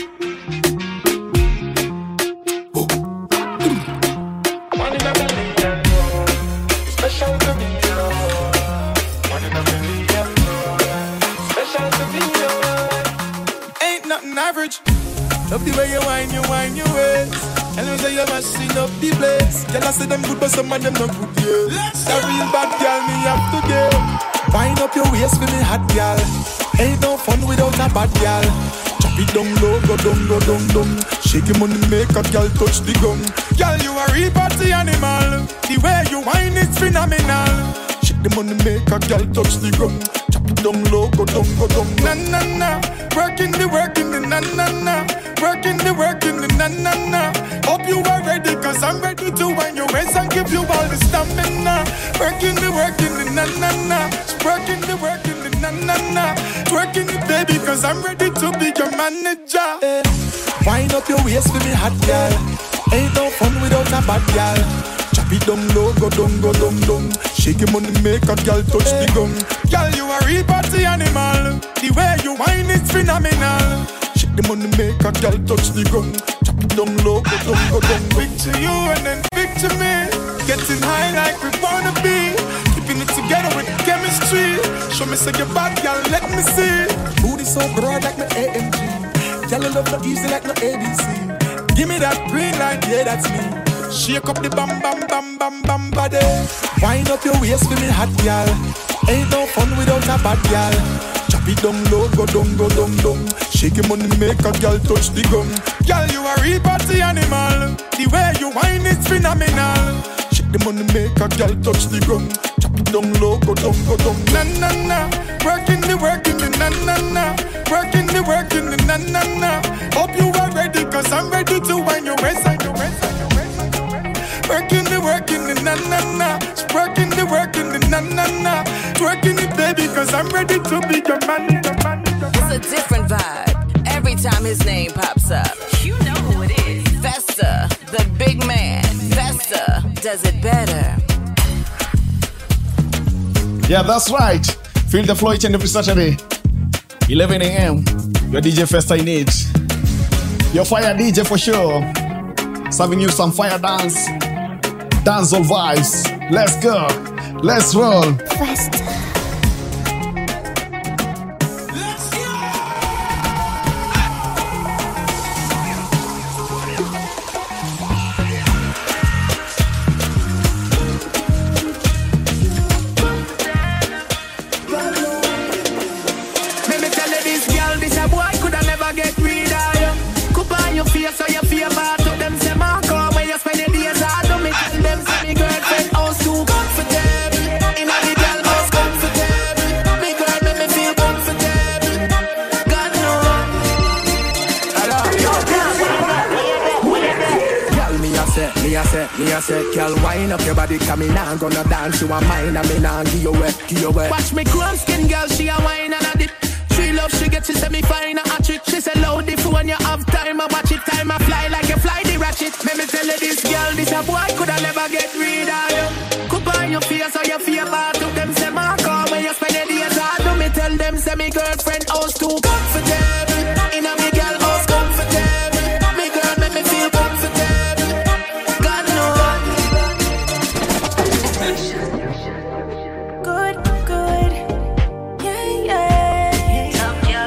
One in a million, special to me. One in a million, special to me. Ain't nothing average. Love the way you whine, you whine your ways. And you say you're mashing up the place. Girl, I say them good, but some of them not good, yeah. That real bad girl, me have to get. Wind up your waist for me hot girl. Ain't no fun without a bad girl. Chop it down low, go down, go down, down. Shake your money, make a girl touch the gum. Girl, you a real party animal. The way you whine is phenomenal. Shake the money, make a girl touch the gum. Chop it down low, go down, go down. Na na na, working the working the na na na. Working the working the na na na. Hope you are ready, cause I'm ready to wind your waist and give you all the stamina. Working the working the na na na. Working the working the na na na. Working it baby, cause I'm ready to be your manager. Hey. Wind up your waist for me hot girl. Ain't no fun without a bad girl. Chop it down low, go down, go down, down. Shake your money, make a girl touch the gum. Girl, you a real party animal. The way you whine is phenomenal. Shake the money, make a girl touch the gum. Chop it down low, go down, go down. Picture you and then picture me. Getting high like we wanna be. Keeping it together with chemistry. Show me say you're bad, girl, let me see. Booty so broad like my A M G. Girl, I love not easy like no A B C. Give me that green light, yeah, that's me. Shake up the bam, bam, bam, bam, bam body. Wind up your waist for me hot, y'all. Ain't no fun without a bad y'all. Chop it down low, go down, go down, down. Shake your money, make a girl touch the gum. Girl, you a real party animal. The way you whine is phenomenal. Shake the money, make a girl touch the gum. Chop it down low, go down, go down. Na na na, working the working the na na na, working the working the na na na. Hope you are ready, cause I'm ready to wind your waist and your waist and your waist and your waist. Working the working the na na na, working the working the na na na. Working it, baby, cause I'm ready to be your man, your man, your man. It's a different vibe every time his name pops up. You know who it is. Festa, the big man. Festa does it better. Yeah, that's right. Feel the flow each and every Saturday, eleven a.m. Your D J Festa in it. Your fire D J for sure. Serving you some fire dance, dancehall vibes. Let's go. Let's roll. Festa. So you feel bad to them, say man, come when you spend your days hard to me. Tell them, say me girlfriend house too comfortable. In a the girl house comfortable. Me girl make me feel comfortable. God knows. Hello, girl, me a say, me a say, me a say, girl, wind up your body, come in and gonna dance. You a mine and me nah give you wet, give you wet. Watch me chrome skin, girl, she a wine and a dip. She love, she get, she say me fine a trick. She say loud if when you have time, I watch it. Time I fly like you fly the ratchet. Let me tell you this girl, this a boy coulda never get rid of you. Could buy your face or your fear bad to them. Say my car when you spend your days hard. Do me tell them, say me girlfriend house too comfortable. In a me girl house comfortable. Me girl make me feel comfortable. God knows. Good, good. Yeah, yeah.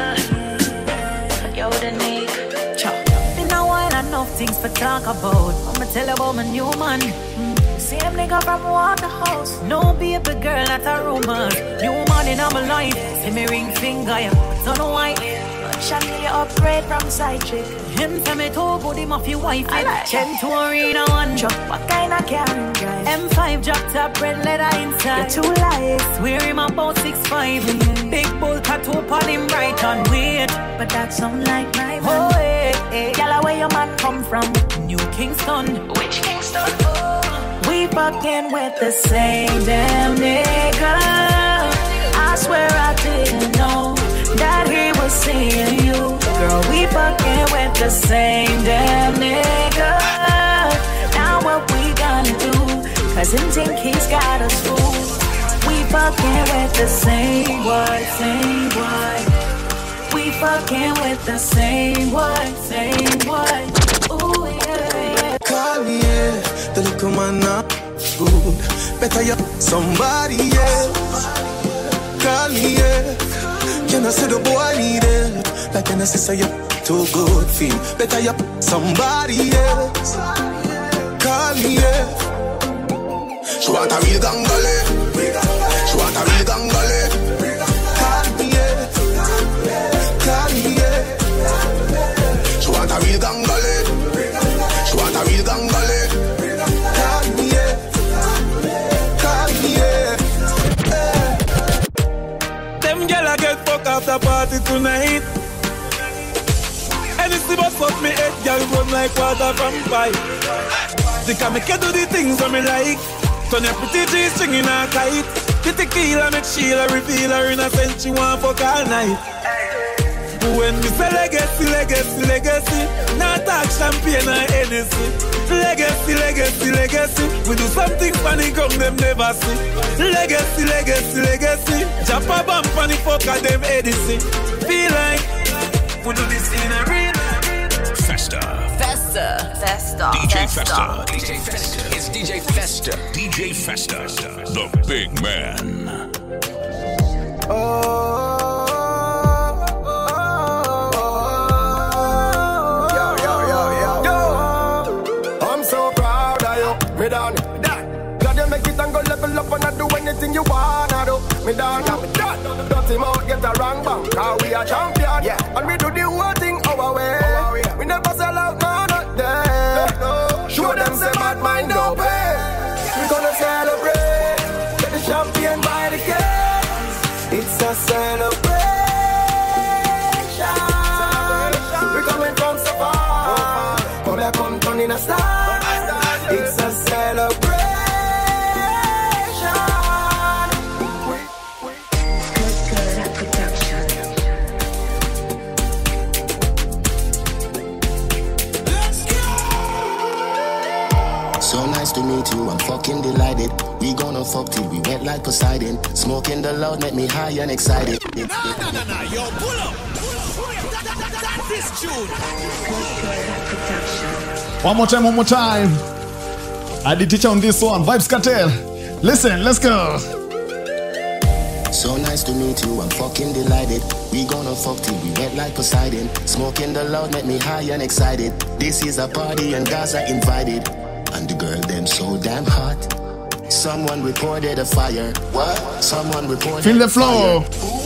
Yo, the Nick. Enough things for talk about. I'ma tell you about my new man. Mm. Same nigga from Waterhouse. No baby girl, not a rumor. New man in my life. See me ring finger, yeah. Don't know why. Chanel, you upgrade from side chick. Him for me too good, him off your wife. I like ten to arena one drop. What kind of car you drive? M five drop top, red leather inside. You're too light. Wear him about six five. Mm. Big bull tattoo on him right on weight. But that sound like my man. Oh, hey, hey. Yalla, where your man come from? New Kingston. Which Kingston? Oh. We fucking with the same damn nigga. I swear I didn't know that he was seeing you. Girl, we fucking with the same damn nigga. Now what we gonna do? Cause him think he's got us fooled. We fucking with the same boy, same boy. We fucking with the same boy, same boy. Ooh, yeah, yeah. Call me, yeah. The little man not good. Better you somebody else. Call me, yeah. Can I say the boy need it? Like can I say you too good feel? Better you somebody else. Call me, yeah. She want a real gangale. She want a real gangale. Call me, yeah. Call me, yeah. She want a real gangale. She want a real gangale. Call me, yeah. Call me, yeah. Them gyal a get fuck after party tonight. And it's the bus of me head, gyal run like water from pipe. They can make you do the things that me like. Turn your pretty G-string in a kite. The tequila make Sheila reveal her innocent. She want fuck all night. When we say legacy, legacy, legacy, not talk champagne or Hennessy. Legacy, legacy, legacy. We do something funny, come them never see. Legacy, legacy, legacy. Japa bump funny fuck at them edison. Feel like we do this in a real life. Festa. Festa. Festa. D J Festa. D J Festa. It's D J Festa. D J Festa. The big man. Oh. Me down, me down. Glad you make it and go level up and I do anything you wanna do. Me down, yeah, me down. Dirty mouth get a wrong bang, cause we are champion. Yeah. And we do the whole thing our way. Our way. We never sell out, no, not there. No, no. Show them say bad mind don't pay. We gonna celebrate. Get the champion by the case. It's a celebration. We coming from so far. Come back, come turn in a star. It's a celebration. So nice to meet you, I'm fucking delighted. We gonna fuck till we wet like Poseidon. Smoking the loud make me high and excited. No, no, no, no, yo, pull up. That's this tune. One more time, one more time. I did teach on this one, Vibes Cartel. Listen, let's go. So nice to meet you, I'm fucking delighted. We gonna fuck till we wet like Poseidon. Smoking the loud make me high and excited. This is a party and guys are invited. And the girl them so damn hot. Someone reported a fire. What? Someone reported Feel the flow.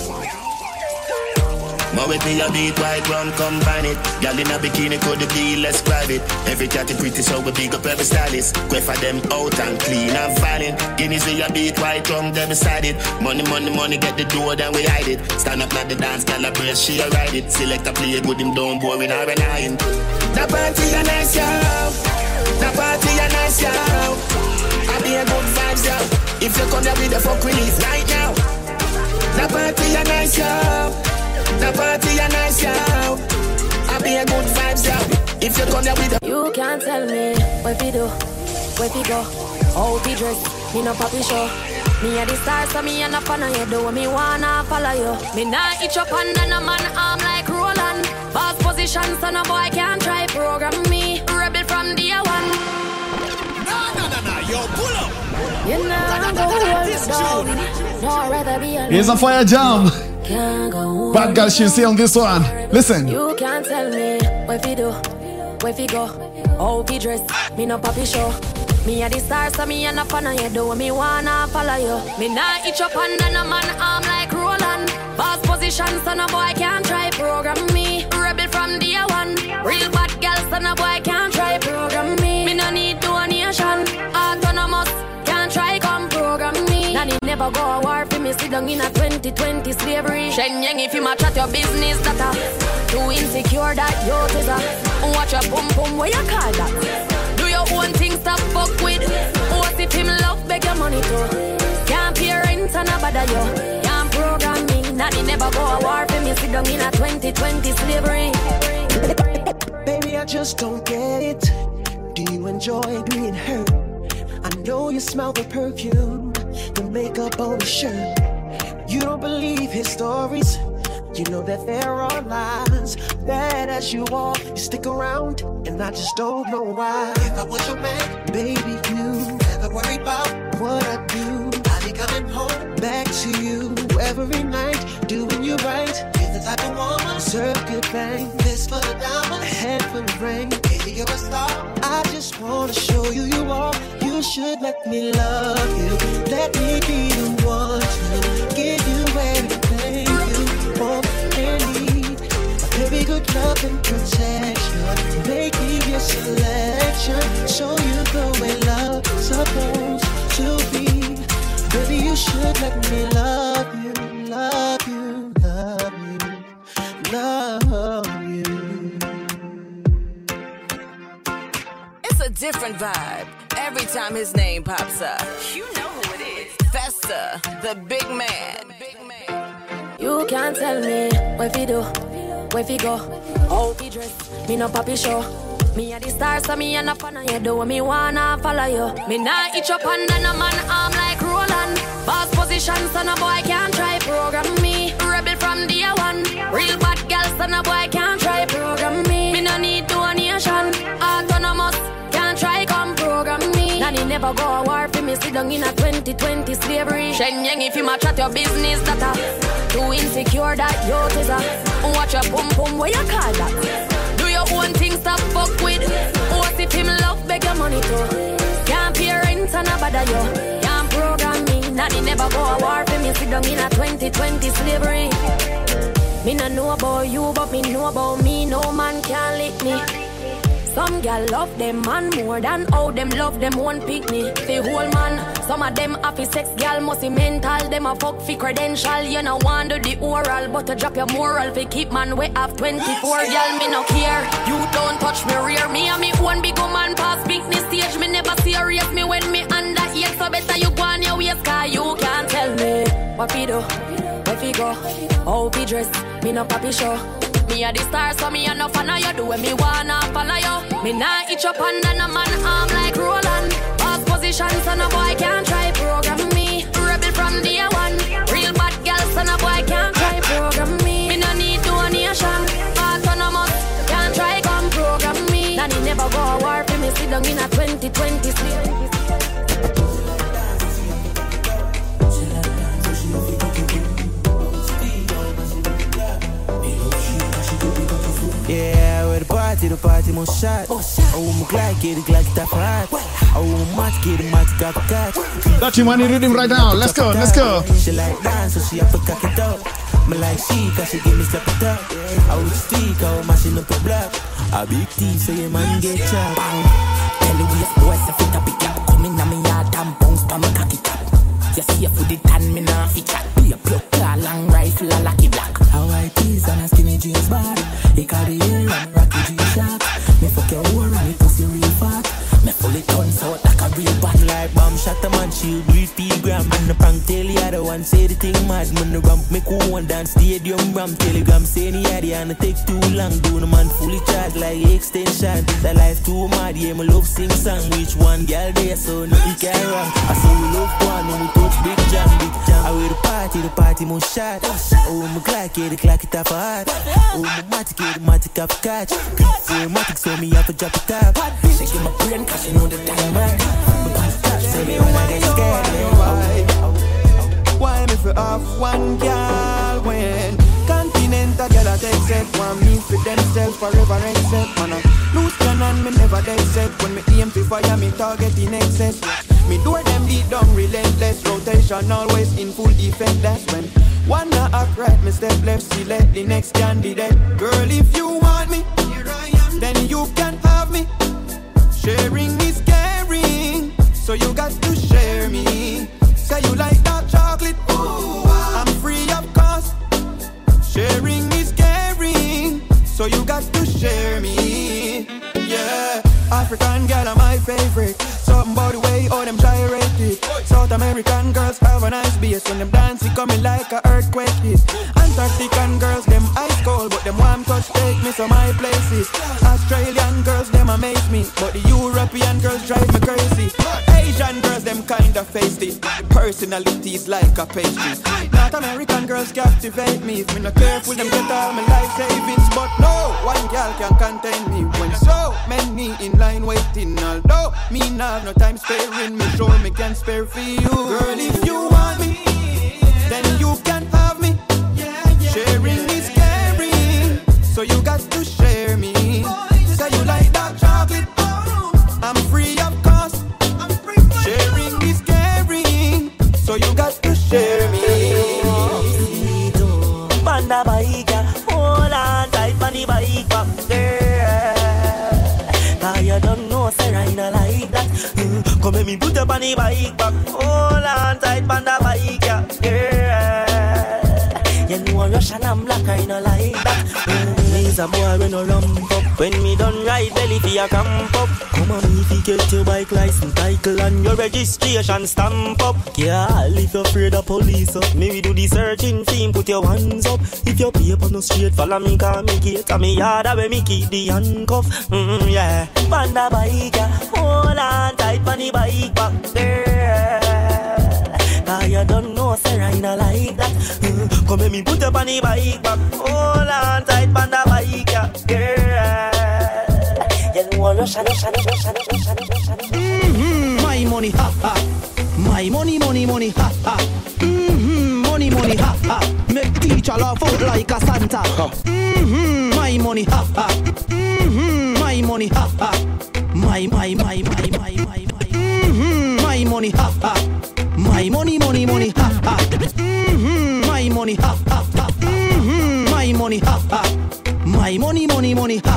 More with me a beat white rum, combine it. Girl in a bikini could be less private. Every cat is pretty so we big up every stylist. Quay for them out and clean and violent. Guineas we a beat white rum, them beside it. Money, money, money, get the door, then we hide it. Stand up at the dance, girl a brace, she a ride it. Select a play good, him don't boring or an iron. The party a nice, yo. The party a nice, yo. I be a good vibes, yo. If you come here with the fuck release right now. The party a nice, yo. The party a nice, yo. I be a good vibes, yo. If you come here with the You can't tell me where we do, where we go, how we dress. Me no papi show. Me a the star, so me a no fan of you. Do me wanna follow you. Me nah itch up under no man arm like Roland. Boss position, so no boy can't try program me. Rebel from day one. No, no, no, no, yo, pull up. You know I'm going down. More rather be alone. Here's a fire jam. Bad girl, she'll see on this one. Listen. You can't tell me where we do, where we go, how we dress. Me no papi show. Me a the star, so me a no fan of you. Do me wanna follow you. Me nah itch up under no man arm like Roland. Boss position, so no boy can't try program me. Rebel from day one. Real bad girl, so no boy can't try program me. Me no need donation. Autonomous, can't try come program me. Nanny never go a war for me. Sit down in a twenty twenty slavery. Shenyang if you match at your business that a too insecure that you is a watch your pum pum where you call that. Do your own thing, stop fuck with. What if him love beg your money too? Can't pay rent and a bother you. Can't program me. Nanny never go a war for me. Sit down in a twenty twenty slavery. Baby, I just don't get it. Do you enjoy being hurt? I know you smell the perfume, the makeup on the shirt. You don't believe his stories. You know that there are lies. Bad as you are, you stick around, and I just don't know why. If I was your man, baby, you never worry about what I do. I'll be coming home back to you every night, doing you right. You're the type of woman, serve good thing. This for the diamonds, head for the ring. Baby, you're a star. I just wanna show you you are. You should let me love you. Let me be the one to give you everything you want and need. Baby, good love and protection. Make me your selection. Show you the way love's supposed to be. Baby, you should let me love you, love you, love you, love you. It's a different vibe every time his name pops up. You know who it is. Festa, the big man. You can't tell me where we do, where we go, how we dress. Me no papi show. Me a the star, so me a no fan of you. Do what me wanna follow you. Me nah itch up under no man arm like Roland. Boss position, so no boy can't try program me. Rebel from day one. Real bad girl, so no boy can't try program me. Me no need donation. Autonomous, can't try come program me. Nanny never go a war for me. Sit down in a twenty twenty slavery. Shen Yang if you match at your business, that a too insecure that you is a. Watch your pum pum, what you call that? Do your own thing, stop fuck with. What if him love, beg your money too? Can't pay rent and a bother you. Can't program me. Nanny never go a war for me. Sit down in a twenty twenty slavery. Me no know about you, but me know about me. No man can lick me. Some gal love them man more than how them love them one pick me. The whole man, some of them happy sex gal must be mental. Them a fuck fi credential. You no want do the oral, but to drop your moral fi keep man we have twenty-four gal. Me no care. You don't touch me rear. Me and me one big woman pass big stage. Me never serious. Me when me under eight, so better you go on your waist, cause you can't tell me what fi do, where fi go, how fi dress. Me no papi show. Me a the star, so me a no fan of you. Do what me wanna follow you. Me nah itch up under no man arm like Roland. Boss position, so no boy can't try program me. Rebel from day one. Real bad girl, so no boy can't try program me. Me no need donation. Autonomous, can't try come program me. Nanny never go a war for me. Sit down in a twenty twenty sleep. Yeah, where the party, the party must shot. Oh, my Glock, get the Glock, tap hot. Oh, my match, get the match, got the catch. Got you money rhythm right now. Let's go, let's go. She like dance, so she have to cock it up. Me like she, cause she give me step it up. I would speak, I would mashing up a block. A big thief, so your man get chopped. Tell the waist boys, if it up, it up. Come in, I'm in yard, and bounce, pa me cock it up. You see for the tan, me nah fit chat. Be a plug, a long rifle, a lucky black. How I tease and a skinny jeans bar. He carry hair and rocky G-Shock. Me fuck your whore and me pussy real fat. Me fully turns out like a real bad. Like bomb shot a man, she'll do it P-gram. And the prank tell the other one say the thing mad. Man the ramp me cool and dance stadium ramp. Telegram say the idea and it take too long. Do the man fully charged like extension. The life too mad, yeah, me love sing song. Which one girl there so nothing can wrong. I saw we love one when we touch big jam, big jam. I wear the party, the party must shot. Oh, my Glock, yeah, the clock it up hard. Oh, my matic, yeah, the matic up catch. For matic, so me have to drop it up. She give my brain cause she know the time man. Say me when I get scared. Why? Why me for off one girl when Continental girl I take set. Want me for themselves forever except. Man I lose cannon me never dead set. When me aim to fire me target in excess. Me do them beat down relentless. Rotation always in full effect. That's when one not act right, me step left. Select the next candidate. Girl if you want me, here I am. Then you can have me. Sharing is caring, so you got to share me. Say you like dark chocolate, ooh, I'm free of cost. Sharing is caring, so you got to share me. Yeah, African girl are my favorite. Something about the way all them gyrated. South American girls have a nice bass. When them dance, it coming like a earthquake hit. Antarctican girls, them ice cold, but them warm touch take me to my places. Australian girls, them amaze me, but the European girls drive me crazy. Asian girls, them kinda feisty. Personalities like a pastry. North American girls captivate me. If me not careful, them get all my life savings. But no, one girl can contain me. When so many in line waiting, although me not have no time sparing, me sure me can spare for you. Girl, if you want me, then you can have me. Sharing is caring, so you got to share me. Say you like dark chocolate, I'm free of cost. Sharing is caring, so you got to share me. Banda baika, hold on tight for the bike back there. Cause you don't know, say I not like that. Mm. Come let me put up on the bike back. Hold on tight, banda bike, yeah. You know Russian and black, I not like that. Mm. Me is a boy when no ramp up. When me done ride belly fi a camp up. Come on me fi get your bike license title and your registration stamp up. Girl, if you're afraid of police up, me we do the searching team, put your hands up. If your paper no straight, follow me call me gate. And me yard where me keep the handcuff. Mm, yeah, panda bike, yeah. Hold on tight pon the bike back, girl. Cause you don't know, say I not like that. Mm, come let me put up on the bike back. Hold on tight pon the bike, yeah, girl. You know what, rush, rush, rush, rush, rush, rush, rush, rush. Mm-hmm, my money, ha ha. My money, money, money, ha ha. Mm-hmm, money, money, ha ha. Make teacher laugh out like a Santa. Mm-hmm, my money, ha ha. Mm-hmm, my money, ha ha. My, my, my, my, my, my, my. Mm-hmm, my money, ha ha. My money, money, money, ha ha. Mm-hmm, my money, ha ha. Mm-hmm, my money, ha ha. My money, money, money, ha.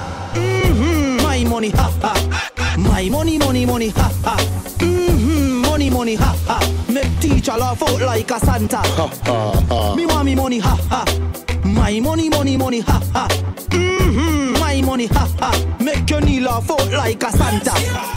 Mm-hmm, my money, ha ha. My money, money, money, ha ha. Mm-hmm, money, money, ha ha. Make teacher laugh out like a Santa. Ha ha ha. Me want me money, ha ha. My money, money, money, ha ha. Mm-hmm, my money, ha ha. Make your knee laugh out like a Santa.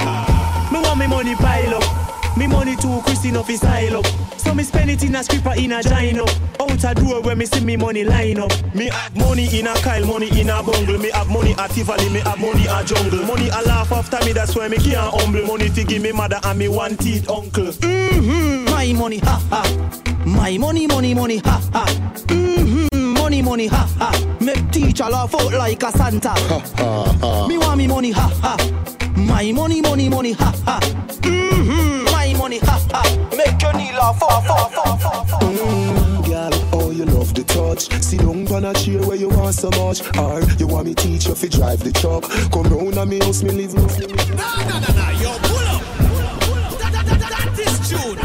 Me want me money pile up. Me money too Christine off his style up. So me spend it in a scripper in a gino. Out a door where me see me money line up. Me have money in a Kyle, money in a bungle. Me have money at Tivoli, me have money at jungle. Money a laugh after me, that's why me can't humble. Money to give me mother and me one teeth uncle. Mm-hmm, my money, ha ha. My money, money, money, ha ha. Mm-hmm, money, money, ha ha. Make teacher laugh out like a Santa. Ha ha ha. Me want me money, ha ha. My money, money, money, ha ha. Mm-hmm, my money, ha ha. Make your knee laugh out, out, out, out, out. Mm, girl, oh you love the touch. Sit down on a chair where you want so much. Or you want me teach you fi drive the truck. Come round and me house me live. No, no, no, no, yo, pull up. That, that, that, that is June.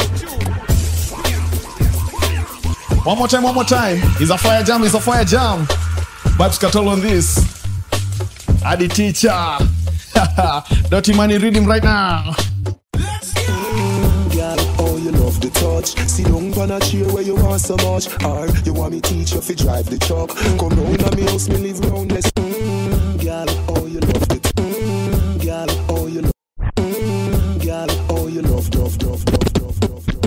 One more time, one more time. It's a fire jam, it's a fire jam. Vibes Cartel on this. Adi teacher. Dirty Money reading right now. Mm, girl, oh you love the touch. Sit down on a chair where you want so much. Or you want me teach you fi drive the truck. Come round and me house me live round less. Mm, girl, oh you love the touch. Mm, girl, oh you love. Mm, girl, oh you love, love, love, love, love, love, love.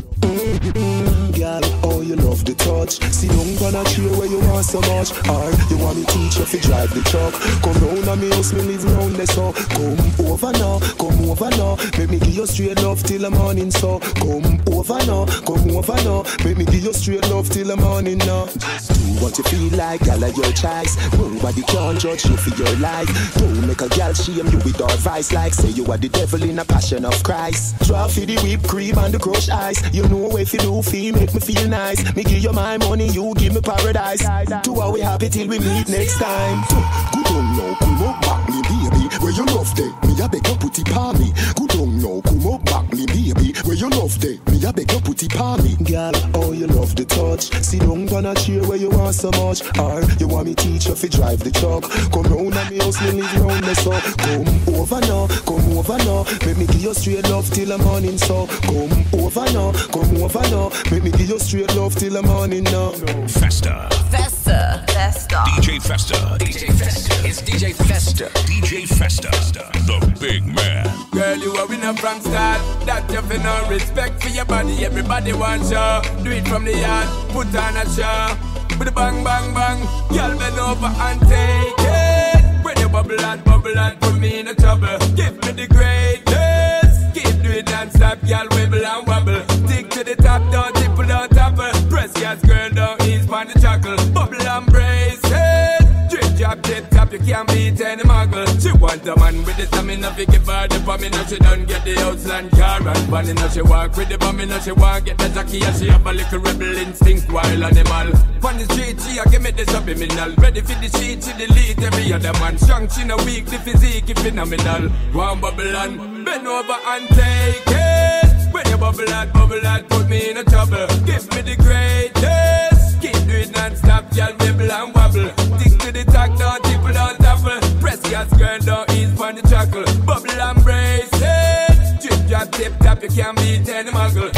Mm, girl, oh you love the touch. Sit down on a chair where you want so much. Or you want me teach you fi drive the truck. Come round and me house me live round less. So come over now, come over now. Make me give you straight love till the morning. So come over now, come over now. Make me give you straight love till the morning now. Just do what you feel like, girl, of your choice. Nobody can judge you for your life. Don't make a girl shame you with our vice. Like say you are the devil in a passion of Christ. Draw for the whipped cream and the crushed ice. You know if you do feel, make me feel nice. Me give you my money, you give me paradise. Two are we happy till we meet next time. Good on now, come up back me baby. Where you love day, me a beg you put it on me. Good on now, come up back me baby. Where you love day, me a beg you put it on me. Girl, oh you love the touch. Sit down on a chair where you want so much. Or you want me teach you fi drive the truck. Come round and me house me live round me so. Come over now, come over now. Make me give you straight love till the morning so. Come over now, come over now. Make me give you straight love till the morning now. Festa. Festa. Festa. D J Festa. D J Festa. It's D J Festa. D J Festa. The big man. Girl, you a winner from start. That you feel no respect for your body. Everybody wants you. Do it from the yard. Put on a show. With a bang, bang, bang. Girl, bend over and take it. When you bubble and bubble and put me in a trouble. Give me the greatest. Keep doing non-stop. Girl, wibble and wobble. Stick to the top, don't tipple, don't topple. Press gas, girl, don't ease on the chuckle. Bubble and brace it. Drip, drop, tip, top, you can't beat any muggle. She want a man with the stamina, fi give her the bomb. Now she don't get the outland car and bunny. Now she walk with the bomb. Now she want get the jockey and she have a little rebel instinct, wild animal. On the street, she a give me the subliminal. Ready for the sheet, she delete every other man. Strong, she no weak, the physique is phenomenal. One bubble and bend over and take it. When you bubble and bubble and put me in a trouble. Give me the greatest. Keep doing non-stop, y'all wibble and wobble. Stick to the talk, don't tipple, don't topple. Press gas, girl, don't ease on the chuckle. Bubble and brace it. Drip, drop, tip, tap, you can't beat any muggle.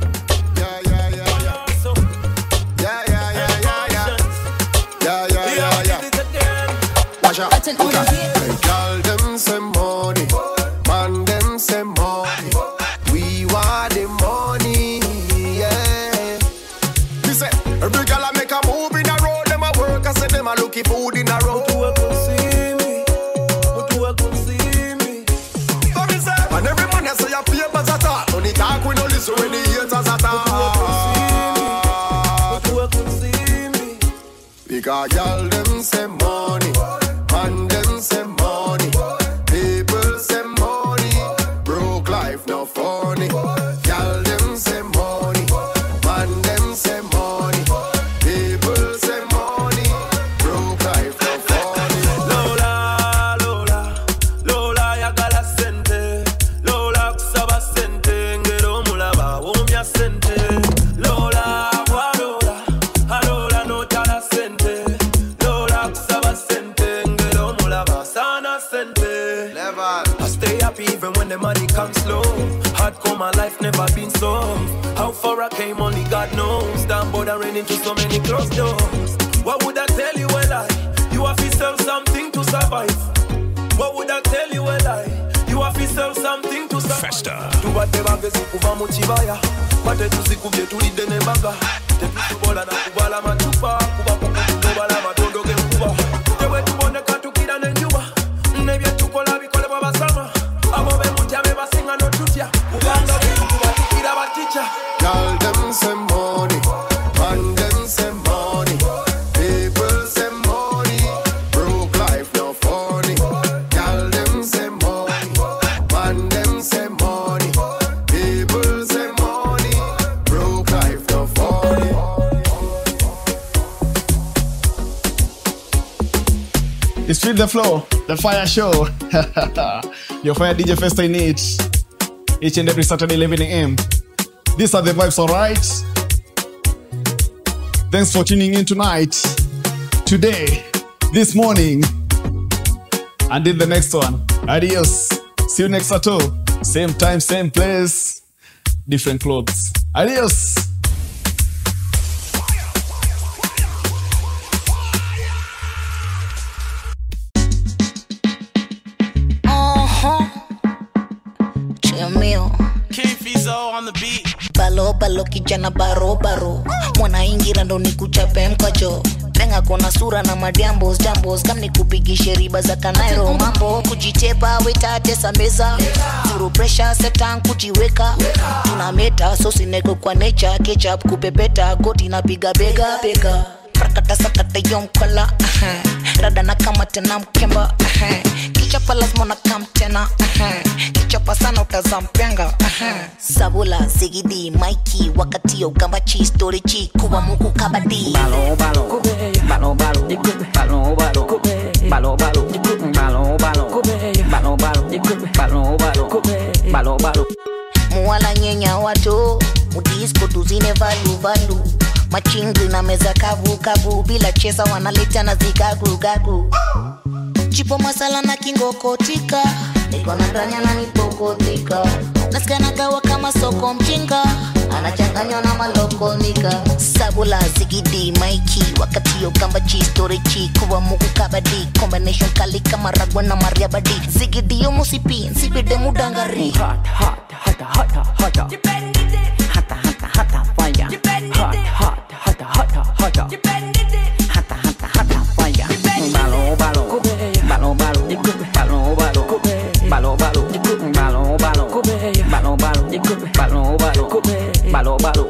Yeah, yeah, yeah, yeah. Yeah, yeah, yeah, yeah, yeah. Yeah, yeah, yeah, Natasha. Hey, girl, them say money, man, them say money. We want the money, yeah. Me say every girl I make a move in a road, them a work. I say them a looking food in a road. Talk we no listen when the haters attack. Because y'all them say money, man them say money, people say money, broke life no funny. Y'all them say money, man them say money, people say money, broke life no funny. Lola, Lola, Lola ya gala sente, Lola kusaba sente, ngero mulaba umya sente. Lola, wa Lola, Lola no tala sente, Lola kusaba sente, ngero mulaba sana sente. I stay happy even when the money comes slow. Hardcore, my life never been so. How far I came, only God knows. Damn, bordering into so many closed doors. What would I tell you a lie? You have to sell something to survive. What would I tell you a lie? You have to sell something to survive. Festa. Tubateba kuva muchibaya. Pate tusikubye tulide ne baga. Tetukubola na kubala machupa. Kuba kukubala matondo ge kuba. Tewe tubone katukira nenjuba. Nebye tukola bikole babasama. Abobe mutyabe basinga no tutya. Kubanga kuba tukira baticha. Y'all them say money, man them say money, people say money, broke life no funny. Y'all them say money, man them say money, people say money, broke life no funny. It's Feed the Flow, the Fire Show. Your Fire D J Festa in it. Each and every Saturday, eleven a.m. These are the vibes, alright? Thanks for tuning in tonight, today, this morning, and in the next one. Adios. See you next Saturday. Same time, same place, different clothes. Adios. King Fizo on the beat. Balo balo kijana baro baro, mwana ingira ndo nikuchape mkojo. Lenga kona sura na madiambos jambos, kam nikupigishe riba za kanairo. Mambo kujitepa weta tesa meza, zero pressure setan kujiweka. Tunameta sosi nego kwa nature, ketchup kupepeta, koti napiga bega bega. Prakata sakata yom kola, uh-huh. Rada na kama tena mkemba, uh-huh. Kichapa lazima na kam tena, uh-huh. Kichapa sana utazampenga, uh-huh. Sabula, Zigidi, Mikey, wakati yo gambachi, story chi, kuwa muku kabadi. Balo balo, balo balo, balo balo, balo balo, balo balo, balo balo, balo balo, balo balo. Muwala nyenya watu, mudisko tuzine valu valu. Machingri na meza kavu kavu, bila chesa wanaleta na zigagu gagu. Chipo masala na kingo kotika, niko na ndanya na nipokotika. Nasikana gawa kama soko mjinga, anachanganywa na maloko nika. Sabula, Zigidi, Mikey, wakati yo gambachi, story chi, kuwa muku kabadi. Combination kali kama ragwa na mariabadi. Zigidi yo musipi, nsipide mudangari. Hot, hot, hot, hot, hot, hot. Hata, hata, hata, fire. Hot, hot, hata, hata, hata. Hata, hata, hata, fire. Balo, balo, balo, balo, balo, balo, balo, balo, balo, balo, balo, balo, balo, balo, balo, balo.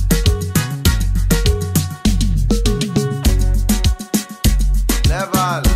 Level.